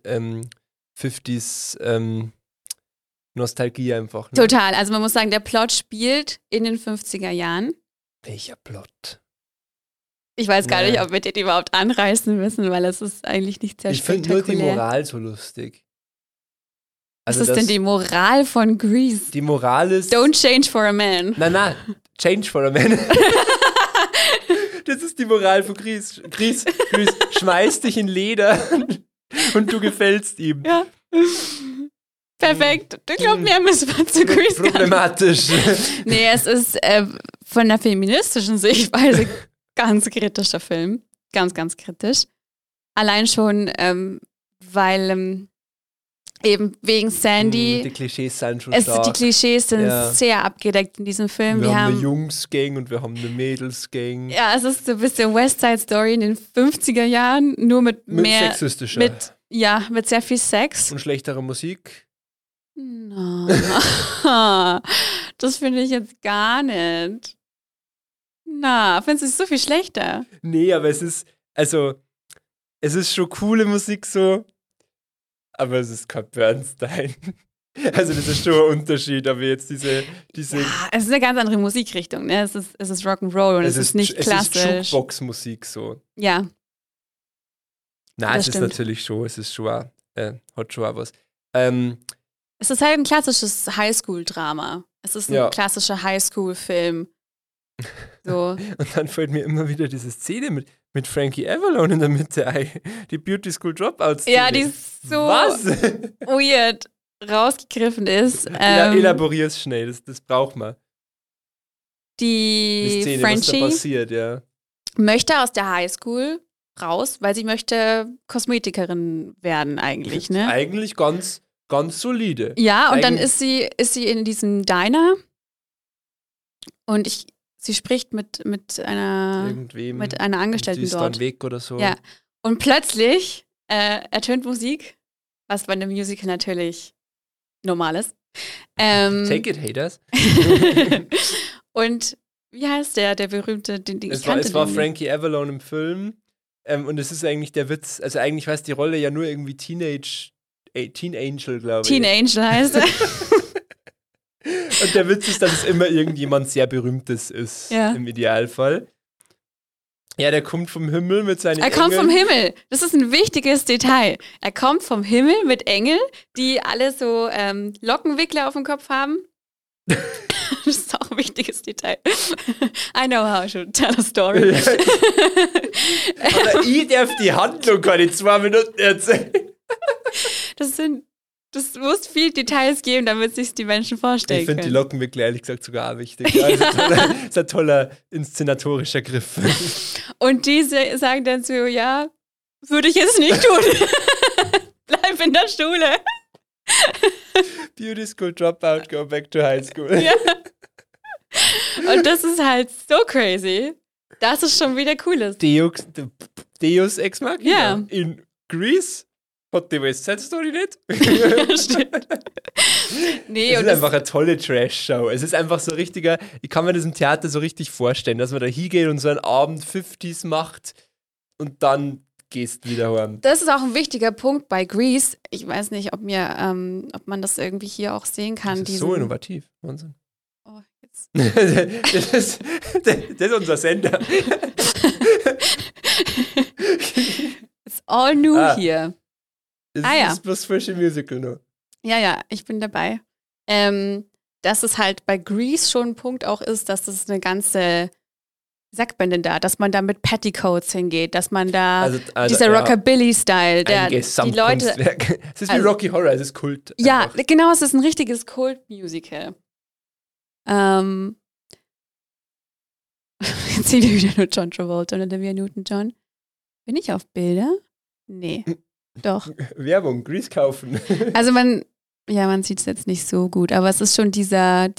50s Nostalgie einfach. Ne? Total, also man muss sagen, der Plot spielt in den 50er Jahren. Welcher Plot? Ich weiß gar nicht, ob wir den überhaupt anreißen müssen, weil es ist eigentlich nicht sehr spektakulär. Ich finde nur die Moral so lustig. Also was ist denn die Moral von Grease? Die Moral ist... Don't change for a man. Nein, change for a man. Das ist die Moral von Grease. Grease, schmeiß dich in Leder und du gefällst ihm. Ja. Perfekt. Ich glaube, mehr müssen wir zu Grease. Problematisch. Nee, es ist von der feministischen Sichtweise ganz kritischer Film. Ganz, ganz kritisch. Allein schon, weil... eben wegen Sandy. Die Klischees sind schon stark. Die Klischees sind sehr abgedeckt in diesem Film. Wir haben eine Jungs-Gang und wir haben eine Mädels-Gang. Ja, es ist so ein bisschen West Side Story in den 50er Jahren, nur mit mehr... sexistischer. Mit sehr viel Sex. Und schlechterer Musik. No. Das finde ich jetzt gar nicht. Na, findest du es so viel schlechter? Nee, aber es ist schon coole Musik so. Aber es ist kein Bernstein. Also das ist schon ein Unterschied, aber jetzt diese... Ja, es ist eine ganz andere Musikrichtung, ne? Es ist Rock'n'Roll und es ist nicht klassisch. Es ist Jukebox-Musik so. Ja. Nein, es ist natürlich schon, hat schon auch was. Es ist halt ein klassisches Highschool-Drama. Es ist ein klassischer Highschool-Film. So. Und dann fällt mir immer wieder diese Szene mit Frankie Avalon in der Mitte ein. Die Beauty School Dropout-Szene. Ja, die so weird rausgegriffen ist. Ja, elaborier's schnell, das braucht man. Die Szene, Frenchie was da passiert, möchte aus der Highschool raus, weil sie möchte Kosmetikerin werden eigentlich, ne? Eigentlich ganz, ganz solide. Ja, und dann ist sie in diesem Diner und sie spricht mit einer Angestellten sie ist dort. Dann weg oder so. Ja. Und plötzlich ertönt Musik, was bei einem Musical natürlich normal ist. Take it, haters. Und wie heißt der berühmte, es war Frankie Avalon im Film. Und es ist eigentlich der Witz, also eigentlich heißt die Rolle ja nur irgendwie Teen Angel, glaube ich. Teen Angel heißt er. Und der Witz ist, dass es immer irgendjemand sehr Berühmtes ist, im Idealfall. Ja, der kommt vom Himmel mit seinen Engeln. Er kommt vom Himmel. Das ist ein wichtiges Detail. Er kommt vom Himmel mit Engeln, die alle so Lockenwickler auf dem Kopf haben. Das ist auch ein wichtiges Detail. I know how to tell a story. Aber ich darf die Handlung keine 2 Minuten erzählen. Das muss viel Details geben, damit sich die Menschen vorstellen können. Ich finde die Lockenwickler ehrlich gesagt sogar wichtig. Ja, das ist ein toller inszenatorischer Griff. Und die sagen dann so, ja, würde ich jetzt nicht tun. Bleib in der Schule. Beauty School Dropout, go back to high school. Ja. Und das ist halt so crazy, dass es schon wieder cool ist. Deus Ex Machina. Ja. In Greece hat die West Side Story nicht. Ja, stimmt. Nee, es ist einfach eine tolle Trash-Show. Es ist einfach so richtiger, ich kann mir das im Theater so richtig vorstellen, dass man da hingeht und so einen Abend 50s macht und dann gehst wieder heim. Das ist auch ein wichtiger Punkt bei Grease. Ich weiß nicht, ob man das irgendwie hier auch sehen kann. Das ist so innovativ. Wahnsinn. Oh, jetzt. das ist unser Sender. It's all new here. Das ist bloß frische Musical nur. Ja, ich bin dabei. Dass es halt bei Grease schon ein Punkt auch ist, dass das eine ganze, wie sagt man denn da, dass man da mit Petticoats hingeht, dass man da, dieser Rockabilly-Style, die Leute. Es ist wie Rocky Horror, es ist Kult. Ja, genau, es ist ein richtiges Kult-Musical. Jetzt sieht wieder nur John Travolta und Olivia Newton-John. Bin ich auf Bilder? Nee. Doch. Werbung, Grease kaufen. Also man sieht es jetzt nicht so gut, aber es ist schon dieser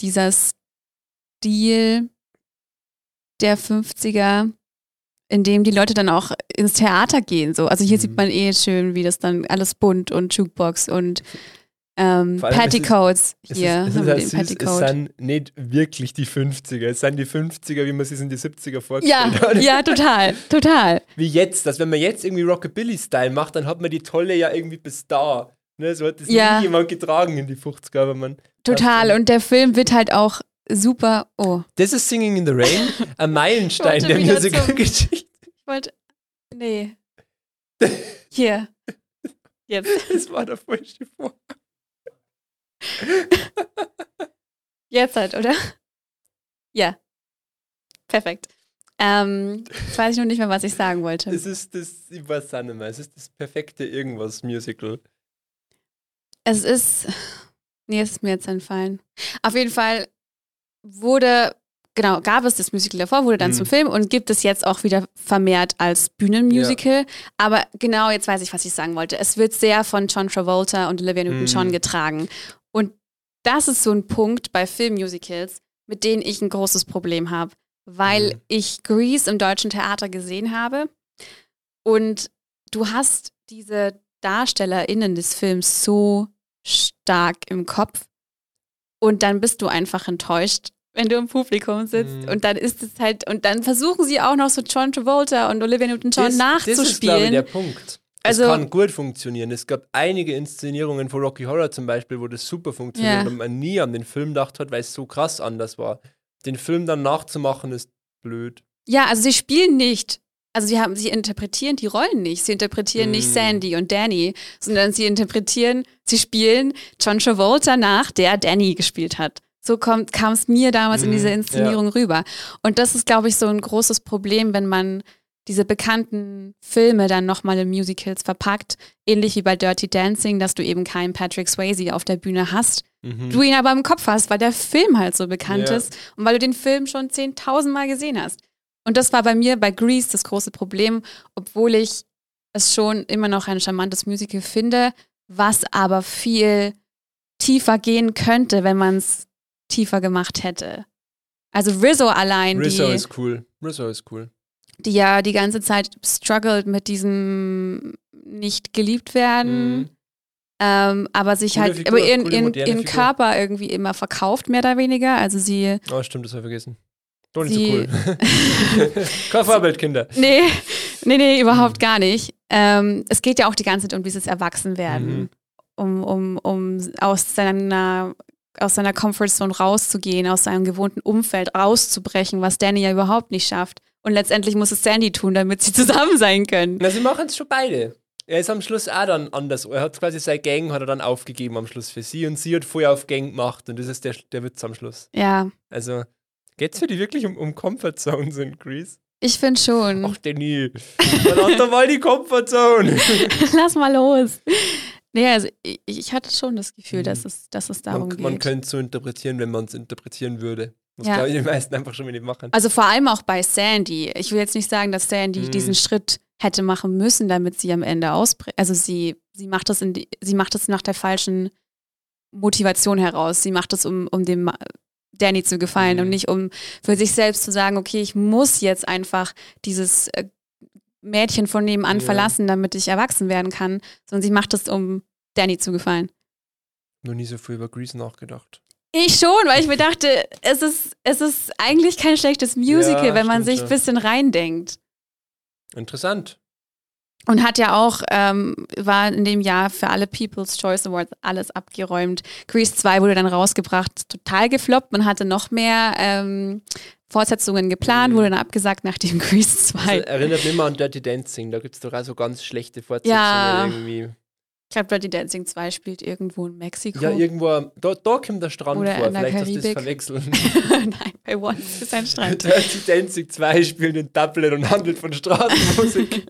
Stil der 50er, in dem die Leute dann auch ins Theater gehen. So. Also hier sieht man schön, wie das dann alles bunt und Jukebox und Petticoats. Hier haben wir den Petticoat. Es sind nicht wirklich die 50er, es sind die 50er, wie man sie in die 70er vorgestellt hat. Ja, total. Wie jetzt, dass wenn man jetzt irgendwie Rockabilly-Style macht, dann hat man die Tolle ja irgendwie bis da. Ne, so hat das nie jemand getragen in die 50er. Aber man total, und der Film wird halt auch super, Das ist Singing in the Rain, ein Meilenstein der Musical-Geschichte. Nee. Hier. Jetzt. Das war der falsche Vor. Jetzt halt, oder? Ja. Perfekt. Jetzt weiß ich noch nicht mehr, was ich sagen wollte. Ich weiß auch nicht mehr. Es ist das perfekte Irgendwas-Musical. Es ist mir jetzt entfallen. Auf jeden Fall gab es das Musical davor, wurde dann zum Film und gibt es jetzt auch wieder vermehrt als Bühnenmusical. Ja. Aber genau, jetzt weiß ich, was ich sagen wollte. Es wird sehr von John Travolta und Olivia Newton-John getragen. Und das ist so ein Punkt bei Filmmusicals, mit denen ich ein großes Problem habe, weil ich Grease im deutschen Theater gesehen habe und du hast diese DarstellerInnen des Films so stark im Kopf und dann bist du einfach enttäuscht, wenn du im Publikum sitzt und dann ist es halt, und dann versuchen sie auch noch so John Travolta und Olivia Newton-John nachzuspielen. Das ist, glaube ich, der Punkt. Das kann gut funktionieren. Es gab einige Inszenierungen von Rocky Horror zum Beispiel, wo das super funktioniert und man nie an den Film gedacht hat, weil es so krass anders war. Den Film dann nachzumachen ist blöd. Ja, also sie spielen nicht, also sie interpretieren die Rollen nicht. Sie interpretieren nicht Sandy und Danny, sondern sie spielen John Travolta nach, der Danny gespielt hat. So kam es mir damals in dieser Inszenierung rüber. Und das ist, glaube ich, so ein großes Problem, wenn man diese bekannten Filme dann nochmal in Musicals verpackt, ähnlich wie bei Dirty Dancing, dass du eben keinen Patrick Swayze auf der Bühne hast, du ihn aber im Kopf hast, weil der Film halt so bekannt ist und weil du den Film schon 10.000 Mal gesehen hast. Und das war bei mir bei Grease das große Problem, obwohl ich es schon immer noch ein charmantes Musical finde, was aber viel tiefer gehen könnte, wenn man es tiefer gemacht hätte. Also Rizzo allein. Rizzo ist cool. Die ja die ganze Zeit struggelt mit diesem nicht geliebt werden, aber sich halt Figur, ihren Körper irgendwie immer verkauft, mehr oder weniger. Also sie. Oh, stimmt, das habe ich vergessen. Doch nicht so cool. Kein Vorbild, Kinder. Nee, überhaupt gar nicht. Es geht ja auch die ganze Zeit um dieses Erwachsenwerden, um aus seiner Comfortzone rauszugehen, aus seinem gewohnten Umfeld rauszubrechen, was Danny ja überhaupt nicht schafft. Und letztendlich muss es Sandy tun, damit sie zusammen sein können. Na, sie machen es schon beide. Er ist am Schluss auch dann anders. Er hat quasi seine Gang hat er dann aufgegeben am Schluss für sie und sie hat vorher auf Gang gemacht und das ist der Witz am Schluss. Ja. Also, geht's für die wirklich um Comfortzone sind, Grease? Ich finde schon. Ach, Danny, dann hat er mal die Comfortzone. Lass mal los. Nee, also ich hatte schon das Gefühl, dass es darum geht. Man könnte es so interpretieren, wenn man es interpretieren würde. Das glaube ich die meisten einfach schon nicht machen. Also vor allem auch bei Sandy. Ich will jetzt nicht sagen, dass Sandy diesen Schritt hätte machen müssen, damit sie am Ende ausbricht. Also sie macht das nach der falschen Motivation heraus. Sie macht das, um dem Danny zu gefallen und nicht um für sich selbst zu sagen, okay, ich muss jetzt einfach dieses Mädchen von nebenan verlassen, damit ich erwachsen werden kann, sondern sie macht das, um Danny zu gefallen. Noch nie so viel über Grease nachgedacht. Ich schon, weil ich mir dachte, es ist eigentlich kein schlechtes Musical, wenn man sich ein bisschen reindenkt. Interessant. Und hat ja auch, war in dem Jahr für alle People's Choice Awards alles abgeräumt. Grease 2 wurde dann rausgebracht, total gefloppt. Man hatte noch mehr Fortsetzungen geplant, wurde dann abgesagt nach dem Grease 2. Das erinnert mich immer an Dirty Dancing, da gibt es doch auch so ganz schlechte Fortsetzungen irgendwie. Ich glaube, Dirty Dancing 2 spielt irgendwo in Mexiko. Ja, irgendwo, da kommt der Strand oder vor, vielleicht hast du das verwechseln. Nein, bei Once ist ein Strand. Dirty Dancing 2 spielt in Dublin und handelt von Straßenmusik.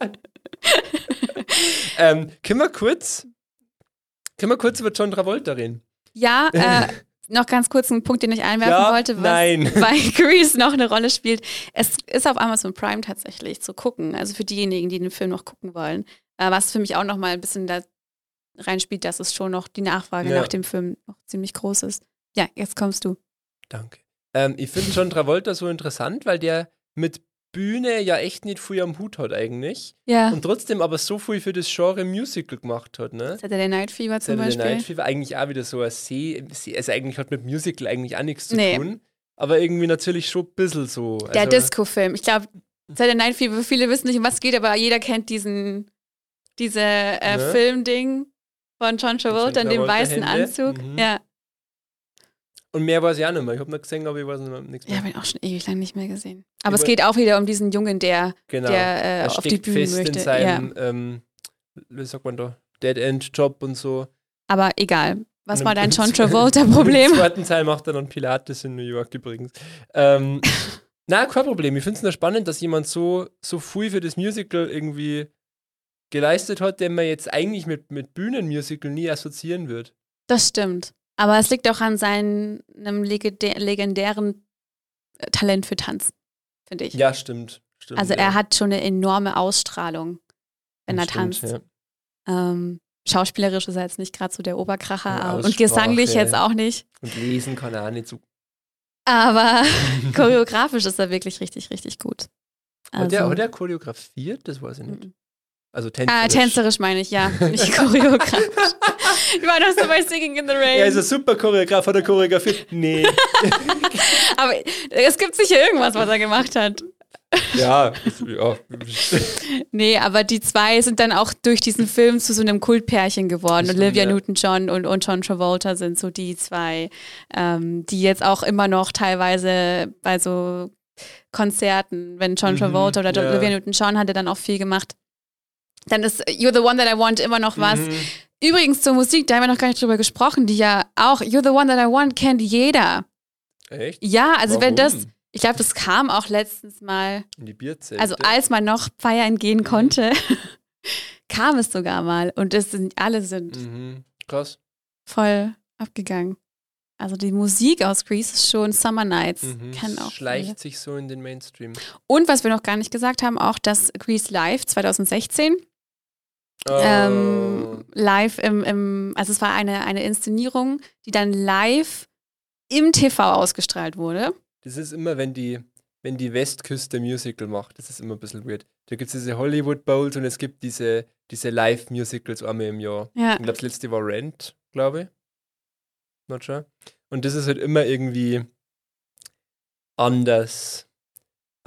Können wir kurz über John Travolta reden? Ja, noch ganz kurz einen Punkt, den ich einwerfen wollte, was bei Grease noch eine Rolle spielt. Es ist auf Amazon Prime tatsächlich zu gucken, also für diejenigen, die den Film noch gucken wollen. Was für mich auch noch mal ein bisschen da reinspielt, dass es schon noch die Nachfrage nach dem Film noch ziemlich groß ist. Ja, jetzt kommst du. Danke. Ich finde John Travolta so interessant, weil der mit Bühne ja echt nicht viel am Hut hat eigentlich. Ja. Und trotzdem aber so viel für das Genre Musical gemacht hat, ne? Saturday Night Fever zum Beispiel. Saturday Night Fever eigentlich auch wieder so ein also eigentlich hat mit Musical eigentlich auch nichts zu tun. Aber irgendwie natürlich schon ein bisschen so. Der Disco-Film. Ich glaube, Saturday Night Fever, viele wissen nicht, um was es geht, aber jeder kennt diese Filmding von John Travolta in dem weißen Anzug. Ja. Und mehr weiß ich auch nicht mehr. Ich habe noch gesehen, aber ich weiß nichts mehr. Ja, habe ich auch schon ewig lang nicht mehr gesehen. Aber es geht auch wieder um diesen Jungen, der auf die Bühne fest möchte. In seinem, wie sagt man da, Dead-End-Job und so. Aber egal. Was war dein John Travolta-Problem? Im zweiten Teil macht er dann Pilates in New York übrigens. Na, kein Problem. Ich finde es nur spannend, dass jemand so viel für das Musical irgendwie geleistet hat, den man jetzt eigentlich mit Bühnenmusical nie assoziieren wird. Das stimmt. Aber es liegt auch an seinem legendären Talent für Tanz, finde ich. Ja, stimmt. Also er hat schon eine enorme Ausstrahlung, wenn er tanzt. Ja. Schauspielerisch ist er jetzt nicht gerade so der Oberkracher und gesanglich jetzt auch nicht. Und lesen kann er auch nicht so. Aber choreografisch ist er wirklich richtig, richtig gut. Also, hat er choreografiert? Das weiß ich nicht. Also tänzerisch. Tänzerisch meine ich, ja. Nicht choreografisch. Ich war doch so bei Singing in the Rain. Er ist ein super Choreograf. Hat er choreografiert? Nee. Aber es gibt sicher irgendwas, was er gemacht hat. Ja. Nee, aber die zwei sind dann auch durch diesen Film zu so einem Kultpärchen geworden. Olivia Newton-John und John Travolta sind so die zwei, die jetzt auch immer noch teilweise bei so Konzerten, wenn John Travolta oder Olivia Newton-John hatte dann auch viel gemacht. Dann ist You're the One That I Want immer noch was. Übrigens zur Musik, da haben wir noch gar nicht drüber gesprochen, die ja auch You're the One That I Want kennt jeder. Echt? Ja, also wenn das, ich glaube, das kam auch letztens mal. In die Bierzelte. Also als man noch feiern gehen konnte, kam es sogar mal. Und alle sind krass. Voll abgegangen. Also die Musik aus Grease ist schon Summer Nights. Kennen auch schleicht sich so in den Mainstream. Und was wir noch gar nicht gesagt haben, auch das Grease Live 2016. Live also es war eine Inszenierung, die dann live im TV ausgestrahlt wurde. Das ist immer, wenn die Westküste Musical macht, das ist immer ein bisschen weird. Da gibt es diese Hollywood Bowls und es gibt diese Live-Musicals einmal im Jahr. Ja. Ich glaube, das letzte war Rent, glaube ich. Not sure. Und das ist halt immer irgendwie anders.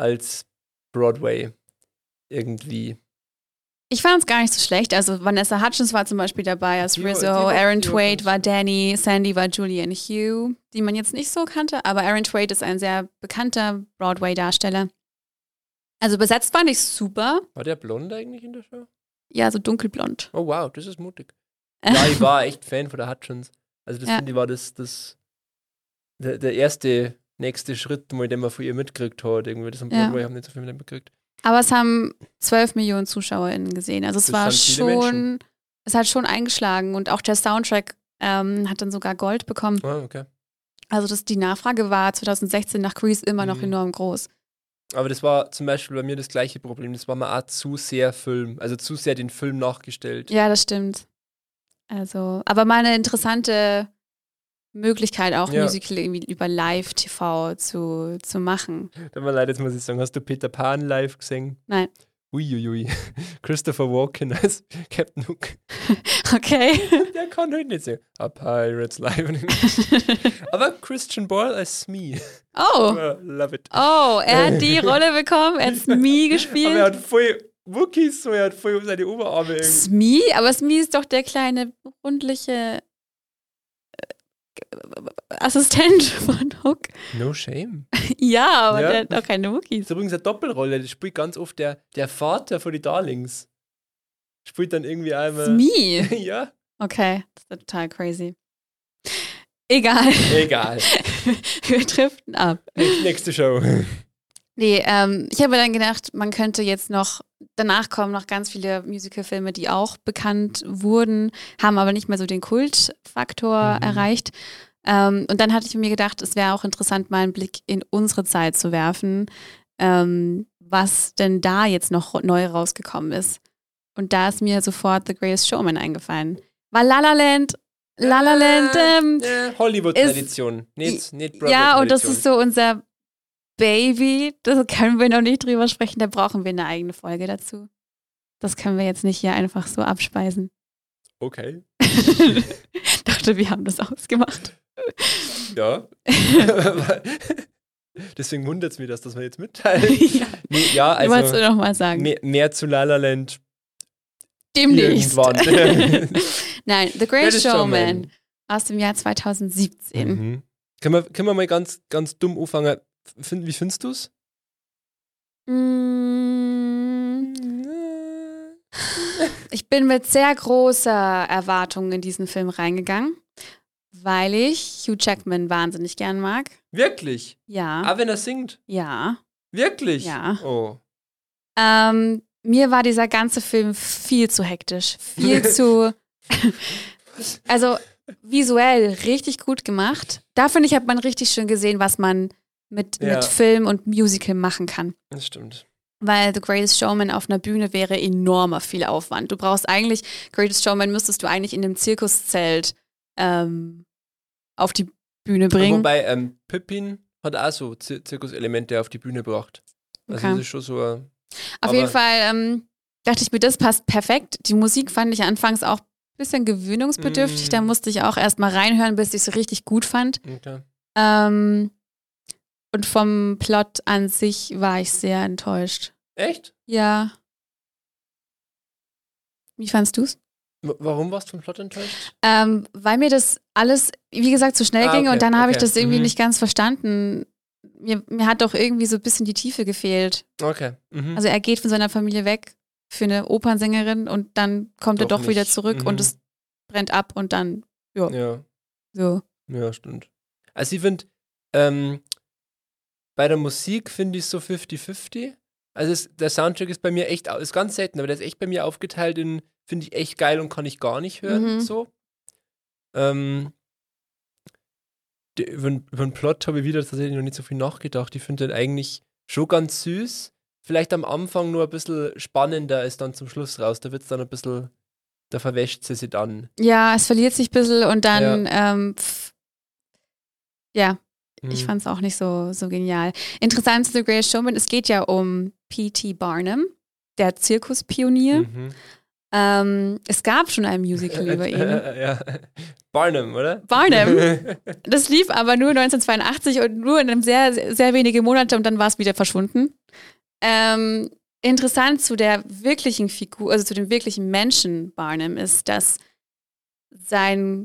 als Broadway irgendwie. Ich fand es gar nicht so schlecht. Also Vanessa Hudgens war zum Beispiel dabei als Rizzo, Aaron Tveit war Danny, Sandy war Julianne Hough, die man jetzt nicht so kannte, aber Aaron Tveit ist ein sehr bekannter Broadway-Darsteller. Also besetzt war nicht super. War der blond eigentlich in der Show? Ja, so dunkelblond. Oh wow, das ist mutig. Ja, ich war echt Fan von der Hutchins. Also das finde ich war der erste nächste Schritt, den man von ihr mitgekriegt hat. Irgendwie das am Broadway haben nicht so viel mitgekriegt. Aber es haben 12 Millionen ZuschauerInnen gesehen. Also es war schon, es hat schon eingeschlagen und auch der Soundtrack hat dann sogar Gold bekommen. Ah, okay. Also die Nachfrage war 2016 nach Grease immer noch enorm groß. Aber das war zum Beispiel bei mir das gleiche Problem. Das war mir auch zu sehr Film, also zu sehr den Film nachgestellt. Ja, das stimmt. Also, aber mal eine interessante Möglichkeit, auch Musical irgendwie über Live-TV zu machen. Tut mir leid, jetzt muss ich sagen, hast du Peter Pan live gesehen? Nein. Uiuiui. Christopher Walken als Captain Hook. Okay. Der kann halt nicht sagen, a Pirates live. Aber Christian Bale als Smee. Oh. Love it. Oh, er hat die Rolle bekommen, er hat Smee gespielt. Aber er hat voll Wookies, so er hat voll seine Oberarme irgendwie. Smee? Aber Smee ist doch der kleine, rundliche Assistent von Hook. No shame. Ja, aber der hat doch keine Wookies. Das ist übrigens eine Doppelrolle. Das spielt ganz oft der Vater von den Darlings. Spielt dann irgendwie einmal. Smee? Ja. Okay, das ist total crazy. Egal. Wir driften ab. Nächste Show. Nee, ich habe mir dann gedacht, man könnte jetzt noch, danach kommen noch ganz viele Musicalfilme, die auch bekannt wurden, haben aber nicht mehr so den Kultfaktor erreicht. Und dann hatte ich mir gedacht, es wäre auch interessant, mal einen Blick in unsere Zeit zu werfen, was denn da jetzt noch neu rausgekommen ist. Und da ist mir sofort The Greatest Showman eingefallen. Weil La La Land Hollywood-Tradition, nicht Broadway-Tradition. Ja, und das ist so unser Baby, da können wir noch nicht drüber sprechen, da brauchen wir eine eigene Folge dazu. Das können wir jetzt nicht hier einfach so abspeisen. Okay. Dachte, wir haben das ausgemacht. Ja. Deswegen wundert es mich, dass das wir jetzt mitteilen. Also, wolltest du noch mal sagen? Mehr zu La La Land. Demnächst. Irgendwann. Nein, The Greatest Showman aus dem Jahr 2017. Mhm. Können wir mal ganz, ganz dumm anfangen? Wie findest du es? Ich bin mit sehr großer Erwartung in diesen Film reingegangen, weil ich Hugh Jackman wahnsinnig gern mag. Wirklich? Ja. Aber wenn er singt? Ja. Wirklich? Ja. Oh. Mir war dieser ganze Film viel zu hektisch, viel zu, also visuell richtig gut gemacht. Da finde ich, hat man richtig schön gesehen, was man mit Film und Musical machen kann. Das stimmt. Weil The Greatest Showman auf einer Bühne wäre enormer viel Aufwand. Du brauchst eigentlich, Greatest Showman müsstest du eigentlich in einem Zirkuszelt auf die Bühne bringen. Wobei Pippin hat auch so Zirkuselemente auf die Bühne gebracht. Also das ist schon so auf jeden Fall dachte ich mir, das passt perfekt. Die Musik fand ich anfangs auch ein bisschen gewöhnungsbedürftig. Da musste ich auch erst mal reinhören, bis ich es richtig gut fand. Okay. Und vom Plot an sich war ich sehr enttäuscht. Echt? Ja. Wie fandst du's? Warum warst du vom Plot enttäuscht? Weil mir das alles, wie gesagt, zu schnell ging und dann habe ich das irgendwie nicht ganz verstanden. Mir hat doch irgendwie so ein bisschen die Tiefe gefehlt. Okay. Mhm. Also er geht von seiner Familie weg für eine Opernsängerin und dann kommt er doch wieder zurück und es brennt ab und dann, ja. So. Ja, stimmt. Also ich finde, bei der Musik finde ich es so 50-50. Also der Soundtrack ist bei mir echt, ist ganz selten, aber der ist echt bei mir aufgeteilt in, finde ich echt geil und kann ich gar nicht hören, so. Über den Plot habe ich wieder tatsächlich noch nicht so viel nachgedacht. Ich finde den eigentlich schon ganz süß. Vielleicht am Anfang nur ein bisschen spannender als dann zum Schluss raus. Da wird es dann ein bisschen, da verwäscht sie sich dann. Ja, es verliert sich ein bisschen und dann, ich fand es auch nicht so genial. Interessant zu The Greatest Showman, es geht ja um P.T. Barnum, der Zirkuspionier. Es gab schon ein Musical über ihn. Ja. Barnum, oder? Barnum. Das lief aber nur 1982 und nur in einem sehr, sehr wenige Monate und dann war es wieder verschwunden. Interessant zu der wirklichen Figur, also zu dem wirklichen Menschen Barnum ist, dass sein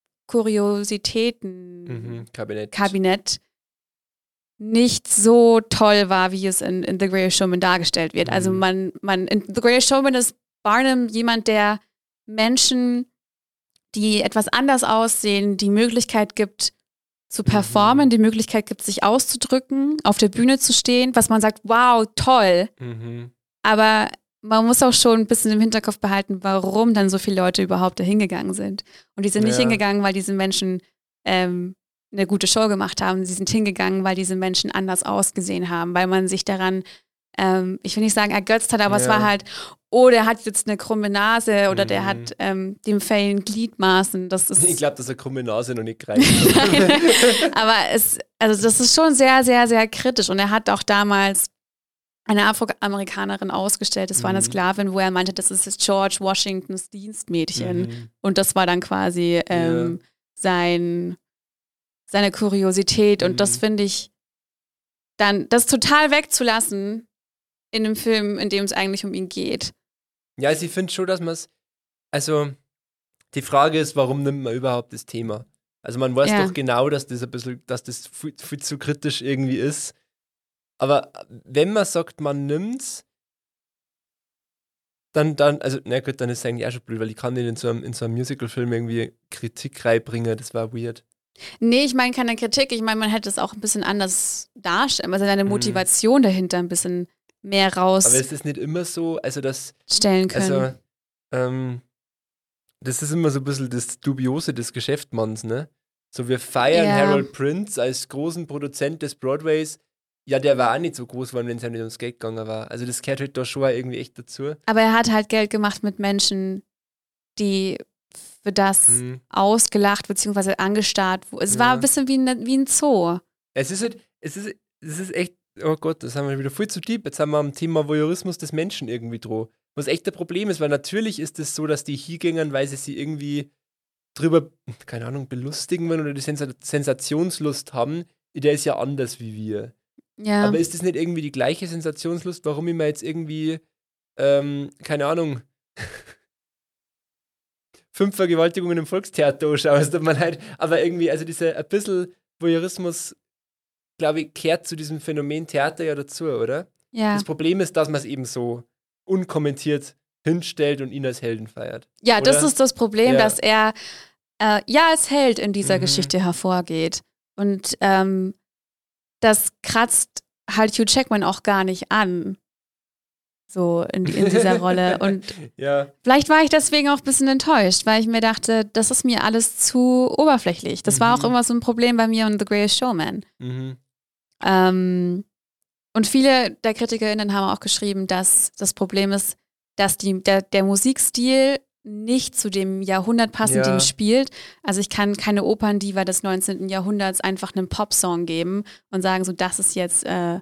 Kuriositäten-Kabinett nicht so toll war, wie es in The Greatest Showman dargestellt wird. Also in The Greatest Showman ist Barnum jemand, der Menschen, die etwas anders aussehen, die Möglichkeit gibt zu performen, die Möglichkeit gibt, sich auszudrücken, auf der Bühne zu stehen, was man sagt, wow, toll. Aber man muss auch schon ein bisschen im Hinterkopf behalten, warum dann so viele Leute überhaupt da hingegangen sind. Und die sind nicht hingegangen, weil diese Menschen eine gute Show gemacht haben. Sie sind hingegangen, weil diese Menschen anders ausgesehen haben, weil man sich daran, ich will nicht sagen ergötzt hat, aber es war halt, der hat jetzt eine krumme Nase oder der hat dem fehlen Gliedmaßen. Das ist ich glaube, dass eine krumme Nase noch nicht greift. Aber das ist schon sehr, sehr, sehr kritisch. Und er hat auch damals eine Afroamerikanerin ausgestellt. Das war eine Sklavin, wo er meinte, das ist jetzt George Washingtons Dienstmädchen. Und das war dann quasi seine Kuriosität. Und das finde ich dann, das total wegzulassen in einem Film, in dem es eigentlich um ihn geht. Ja, also ich finde schon, dass man es, also die Frage ist, warum nimmt man überhaupt das Thema? Also man weiß doch genau, dass das viel zu kritisch irgendwie ist. Aber wenn man sagt, man nimmt's, dann ist es eigentlich auch schon blöd, weil ich kann nicht in so einem Musical-Film irgendwie Kritik reinbringen, das war weird. Nee, ich meine keine Kritik, ich meine, man hätte es auch ein bisschen anders darstellen, also seine Motivation dahinter ein bisschen mehr raus. Aber ist das nicht immer so, also das stellen können? Also, das ist immer so ein bisschen das Dubiose des Geschäftsmanns, ne? So, wir feiern Harold Prince als großen Produzent des Broadways. Ja, der war auch nicht so groß, wenn es ja nicht ums Geld gegangen war. Also das gehört halt da schon irgendwie echt dazu. Aber er hat halt Geld gemacht mit Menschen, die für das ausgelacht bzw. angestarrt. Es war ein bisschen wie ein Zoo. Es ist echt, oh Gott, das haben wir wieder viel zu deep. Jetzt haben wir am Thema Voyeurismus des Menschen irgendwie dran. Was echt ein Problem ist, weil natürlich ist es so, dass die hingängern, weil sie irgendwie drüber, keine Ahnung, belustigen wollen oder die Sensationslust haben, der ist ja anders wie wir. Ja. Aber ist das nicht irgendwie die gleiche Sensationslust, warum ich mir jetzt irgendwie, keine Ahnung, 5 Vergewaltigungen im Volkstheater anschaue? Also man halt, aber irgendwie, also dieser ein bisschen Voyeurismus, glaube ich, kehrt zu diesem Phänomen Theater ja dazu, oder? Ja. Das Problem ist, dass man es eben so unkommentiert hinstellt und ihn als Helden feiert. Ja, oder? Das ist das Problem, dass er als Held in dieser Geschichte hervorgeht. Und das kratzt halt Hugh Jackman auch gar nicht an. So in dieser Rolle. Und vielleicht war ich deswegen auch ein bisschen enttäuscht, weil ich mir dachte, das ist mir alles zu oberflächlich. Das war auch immer so ein Problem bei mir und The Greatest Showman. Und viele der KritikerInnen haben auch geschrieben, dass das Problem ist, dass der Musikstil nicht zu dem Jahrhundert passt, in dem es spielt. Also ich kann keine Operndiva des 19. Jahrhunderts einfach einen Popsong geben und sagen, so das ist jetzt total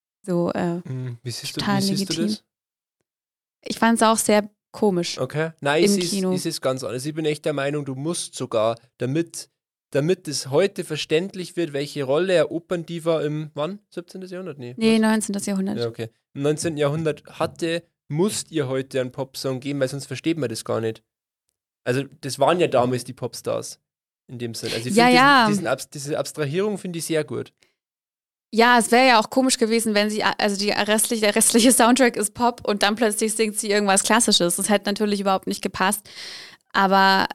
legitim. Das? Ich fand es auch sehr komisch. Okay. Nein, ich sehe es ganz anders. Ich bin echt der Meinung, du musst sogar, damit es heute verständlich wird, welche Rolle er Operndiva im, wann? 17. Jahrhundert? Nee, 19. Jahrhundert. Ja, okay. Im 19. Jahrhundert musst ihr heute einen Popsong geben, weil sonst versteht man das gar nicht. Also das waren ja damals die Popstars in dem Sinn. Also ich finde diese Abstrahierung finde ich sehr gut. Ja, es wäre ja auch komisch gewesen, wenn sie, also der restliche Soundtrack ist Pop und dann plötzlich singt sie irgendwas Klassisches. Das hätte natürlich überhaupt nicht gepasst. Aber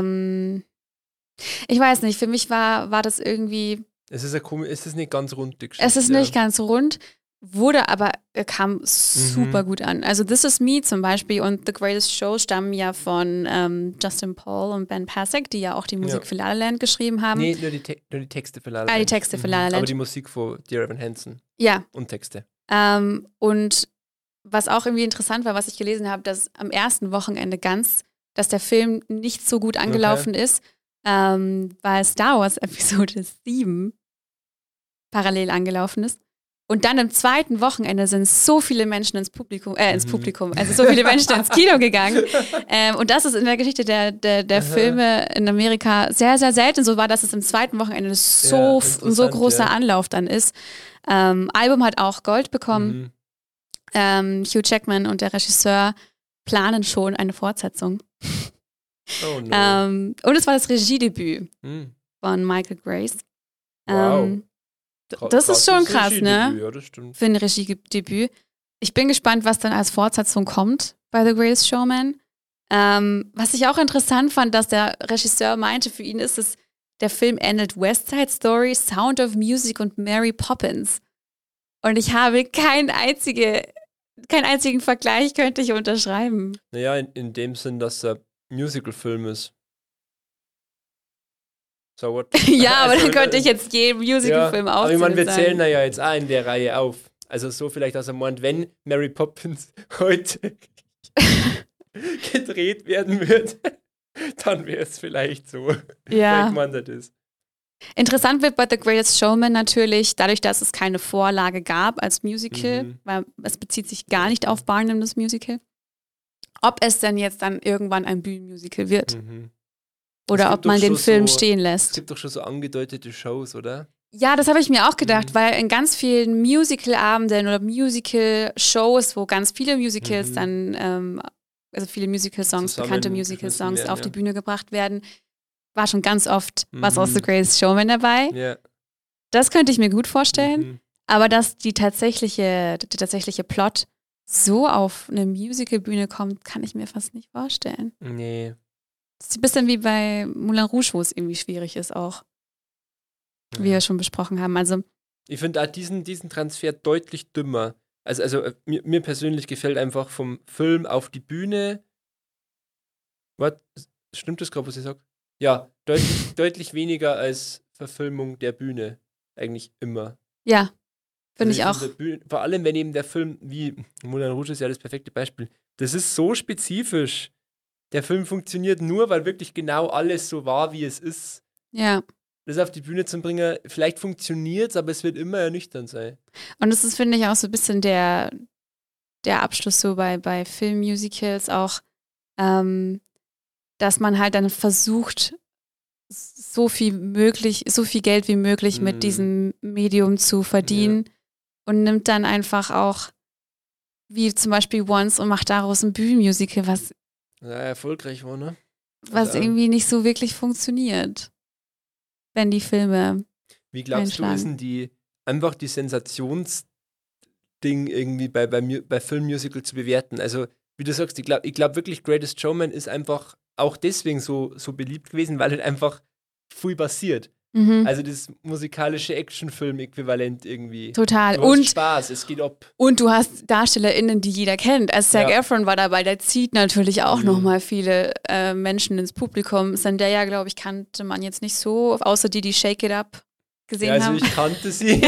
ich weiß nicht, für mich war das irgendwie. Es ist nicht ganz rund, die Geschichte. Es ist nicht ganz rund, kam super gut an. Also This Is Me zum Beispiel und The Greatest Show stammen ja von Justin Paul und Ben Pasek, die ja auch die Musik für La La Land geschrieben haben. Nee, nur die Texte für La La Land. Die Texte für La La Land. Aber die Musik von Dear Evan Hansen. Ja. Und Texte. Und was auch irgendwie interessant war, was ich gelesen habe, dass am ersten Wochenende dass der Film nicht so gut angelaufen ist, weil Star Wars Episode 7 parallel angelaufen ist. Und dann im zweiten Wochenende sind so viele Menschen ins Publikum, also so viele Menschen ins Kino gegangen. Und das ist in der Geschichte der Filme in Amerika sehr, sehr selten so war, dass es im zweiten Wochenende so großer Anlauf dann ist. Album hat auch Gold bekommen. Hugh Jackman und der Regisseur planen schon eine Fortsetzung. Oh no. Und es war das Regiedebüt von Michael Grace. Wow. Das ist schon krass, ne? Ja, das stimmt. Für ein Regiedebüt. Ich bin gespannt, was dann als Fortsetzung kommt bei The Greatest Showman. Was ich auch interessant fand, dass der Regisseur meinte, für ihn ist es, der Film ähnelt West Side Story, Sound of Music und Mary Poppins. Und ich habe keinen einzigen Vergleich, könnte ich unterschreiben. Naja, in dem Sinn, dass er Musical-Film ist. So what? Ja, aber dann könnte ich jetzt jeden Musical-Film aufzählen. Aber ich meine, wir zählen da ja jetzt auch in der Reihe auf. Also so vielleicht, dass er meint, wenn Mary Poppins heute gedreht werden wird, dann wäre es vielleicht so. Ja. Das ist. Interessant wird bei The Greatest Showman natürlich, dadurch, dass es keine Vorlage gab als Musical, weil es bezieht sich gar nicht auf Barnum, das Musical, ob es denn jetzt dann irgendwann ein Bühnenmusical wird. Oder ob man den Film stehen lässt. Es gibt doch schon so angedeutete Shows, oder? Ja, das habe ich mir auch gedacht, weil in ganz vielen Musical-Abenden oder Musical-Shows, wo ganz viele Musicals dann, also viele Musical-Songs, bekannte Musical-Songs auf die Bühne gebracht werden, war schon ganz oft was aus The Greatest Showman dabei. Yeah. Das könnte ich mir gut vorstellen, aber dass der tatsächliche Plot so auf eine Musical-Bühne kommt, kann ich mir fast nicht vorstellen. Nee. Das ist ein bisschen wie bei Moulin Rouge, wo es irgendwie schwierig ist auch. Wie wir schon besprochen haben. Also ich finde auch diesen Transfer deutlich dümmer. Also mir persönlich gefällt einfach vom Film auf die Bühne. Stimmt das gerade, was ich sage? Ja, deutlich weniger als Verfilmung der Bühne. Eigentlich immer. Ja, finde ich auch. Vor allem, wenn eben der Film, wie Moulin Rouge ist ja das perfekte Beispiel, das ist so spezifisch. Der Film funktioniert nur, weil wirklich genau alles so war, wie es ist. Ja. Das auf die Bühne zu bringen, vielleicht funktioniert es, aber es wird immer ernüchternd sein. Und das ist, finde ich, auch so ein bisschen der Abschluss so bei Filmmusicals auch, dass man halt dann versucht, so viel Geld wie möglich mit diesem Medium zu verdienen und nimmt dann einfach auch, wie zum Beispiel Once, und macht daraus ein Bühnenmusical, was erfolgreich war, ne? Was irgendwie nicht so wirklich funktioniert, wenn die Filme Wie glaubst du, ist denn die Sensationsding irgendwie bei Filmmusical zu bewerten? Also, wie du sagst, ich glaub wirklich, Greatest Showman ist einfach auch deswegen so beliebt gewesen, weil halt einfach viel passiert. Also das musikalische Actionfilm-Äquivalent irgendwie. Total. Du hast Spaß, es geht ab. Und du hast DarstellerInnen, die jeder kennt. Also Zac Efron war dabei, der zieht natürlich auch nochmal viele Menschen ins Publikum. Zendaya, glaube ich, kannte man jetzt nicht so, außer die Shake It Up gesehen haben. Also ich kannte sie.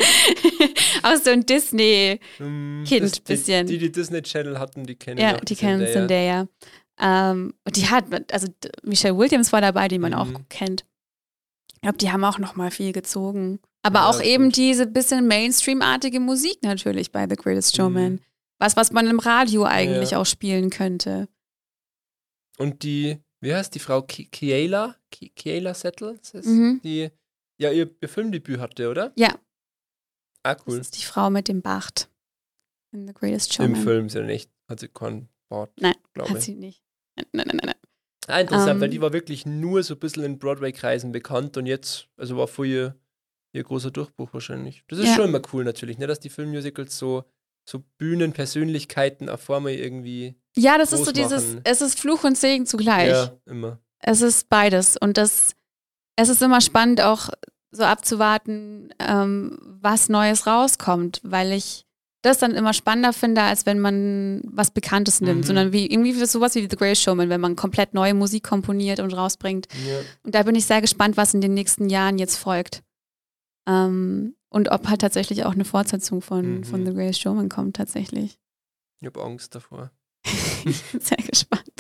Auch so ein Disney-Kind bisschen. Die Disney Channel hatten, die kennen ja, die kennen Zendaya. Und die hat, also Michelle Williams war dabei, die man auch kennt. Ich glaube, die haben auch noch mal viel gezogen. Aber auch eben diese bisschen Mainstream-artige Musik natürlich bei The Greatest Showman. Was man im Radio eigentlich auch spielen könnte. Und wie heißt die Frau? Keala Settle? Die ihr Filmdebüt hatte, oder? Ja. Ah, cool. Das ist die Frau mit dem Bart in The Greatest Showman. Im Film sie nicht. Hat sie keinen Bart? Nein, hat sie nicht. Nein. Ah, interessant, weil die war wirklich nur so ein bisschen in Broadway-Kreisen bekannt und jetzt, also war vorher ihr großer Durchbruch wahrscheinlich. Das ist schon immer cool natürlich, ne, dass die Filmmusicals so Bühnenpersönlichkeiten auf einmal irgendwie ja, das ist so es ist Fluch und Segen zugleich. Ja, immer. Es ist beides und es ist immer spannend auch so abzuwarten, was Neues rauskommt, weil ich das dann immer spannender finde, als wenn man was Bekanntes nimmt, sondern irgendwie sowas wie The Greatest Showman, wenn man komplett neue Musik komponiert und rausbringt. Ja. Und da bin ich sehr gespannt, was in den nächsten Jahren jetzt folgt. Und ob halt tatsächlich auch eine Fortsetzung von The Greatest Showman kommt, tatsächlich. Ich habe Angst davor. Ich bin sehr gespannt.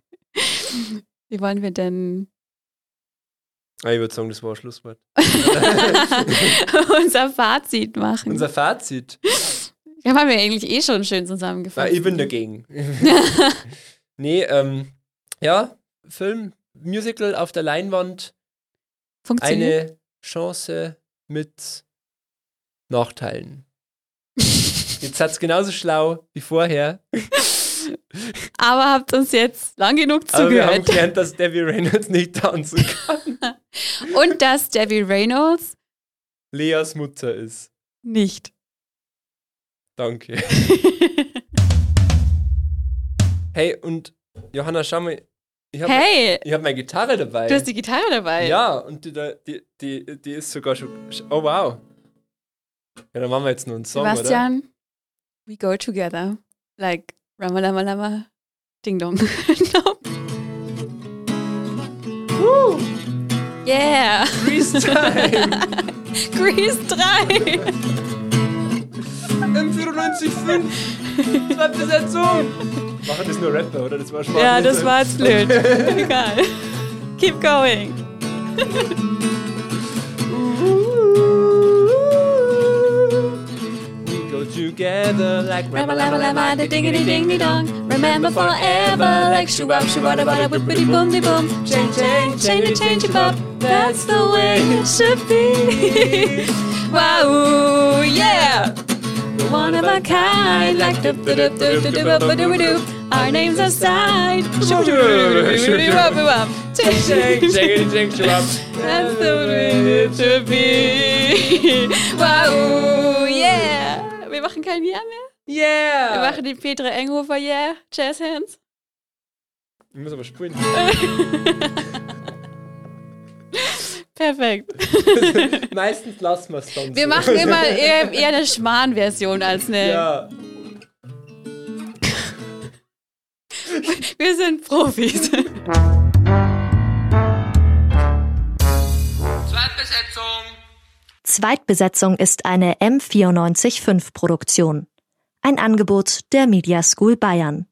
Wie wollen wir denn ich würde sagen, das war ein Schlusswort. unser Fazit machen? Unser Fazit? Ja, haben wir eigentlich schon schön zusammengefasst. Ich bin dagegen. Nee, Film, Musical auf der Leinwand. Funktioniert. Eine Chance mit Nachteilen. Jetzt seid's genauso schlau wie vorher. Aber habt uns jetzt lang genug Aber wir zugehört. haben gelernt, dass Debbie Reynolds nicht tanzen kann. Und dass Debbie Reynolds Leas Mutter ist. nicht. Danke. Hey, und Johanna, schau mal, ich hab meine Gitarre dabei. Du hast die Gitarre dabei? Ja, und die ist sogar schon... Oh, wow. Ja, dann machen wir jetzt nur einen Song, Sebastian, we go together. Like, Rama Lama Lama, Ding Dong. Nope. Woo! Yeah. Grease Time! Grease 3. M94.5! Zweitbesetzung! Machen das nur Rapper, oder? Das war schwach. Ja, das war jetzt blöd. Egal. Keep going. We go together like Rama Lama Lama, the diggity ding dong. Remember forever, like shoo-bop, shoo-bada, bada, whippity boom, de boom. Change, change, change, change, bop. That's the way it should be. Wow, yeah. One of a kind, like doop doop doop doop doop doop doop doop. Our names are signed. Change, change, change, that's the way it should be. Wow, yeah. Wir machen kein Yeah mehr. Yeah! Wir machen die Petra Enghofer Yeah, Jazz Hands. Ich muss aber spulen. Perfekt. Meistens lassen wir es dann Wir so. machen immer eher eine Schmarrn-Version als eine... Ja. Wir sind Profis. Zweitbesetzung. Zweitbesetzung ist eine M94.5 Produktion. Ein Angebot der Media School Bayern.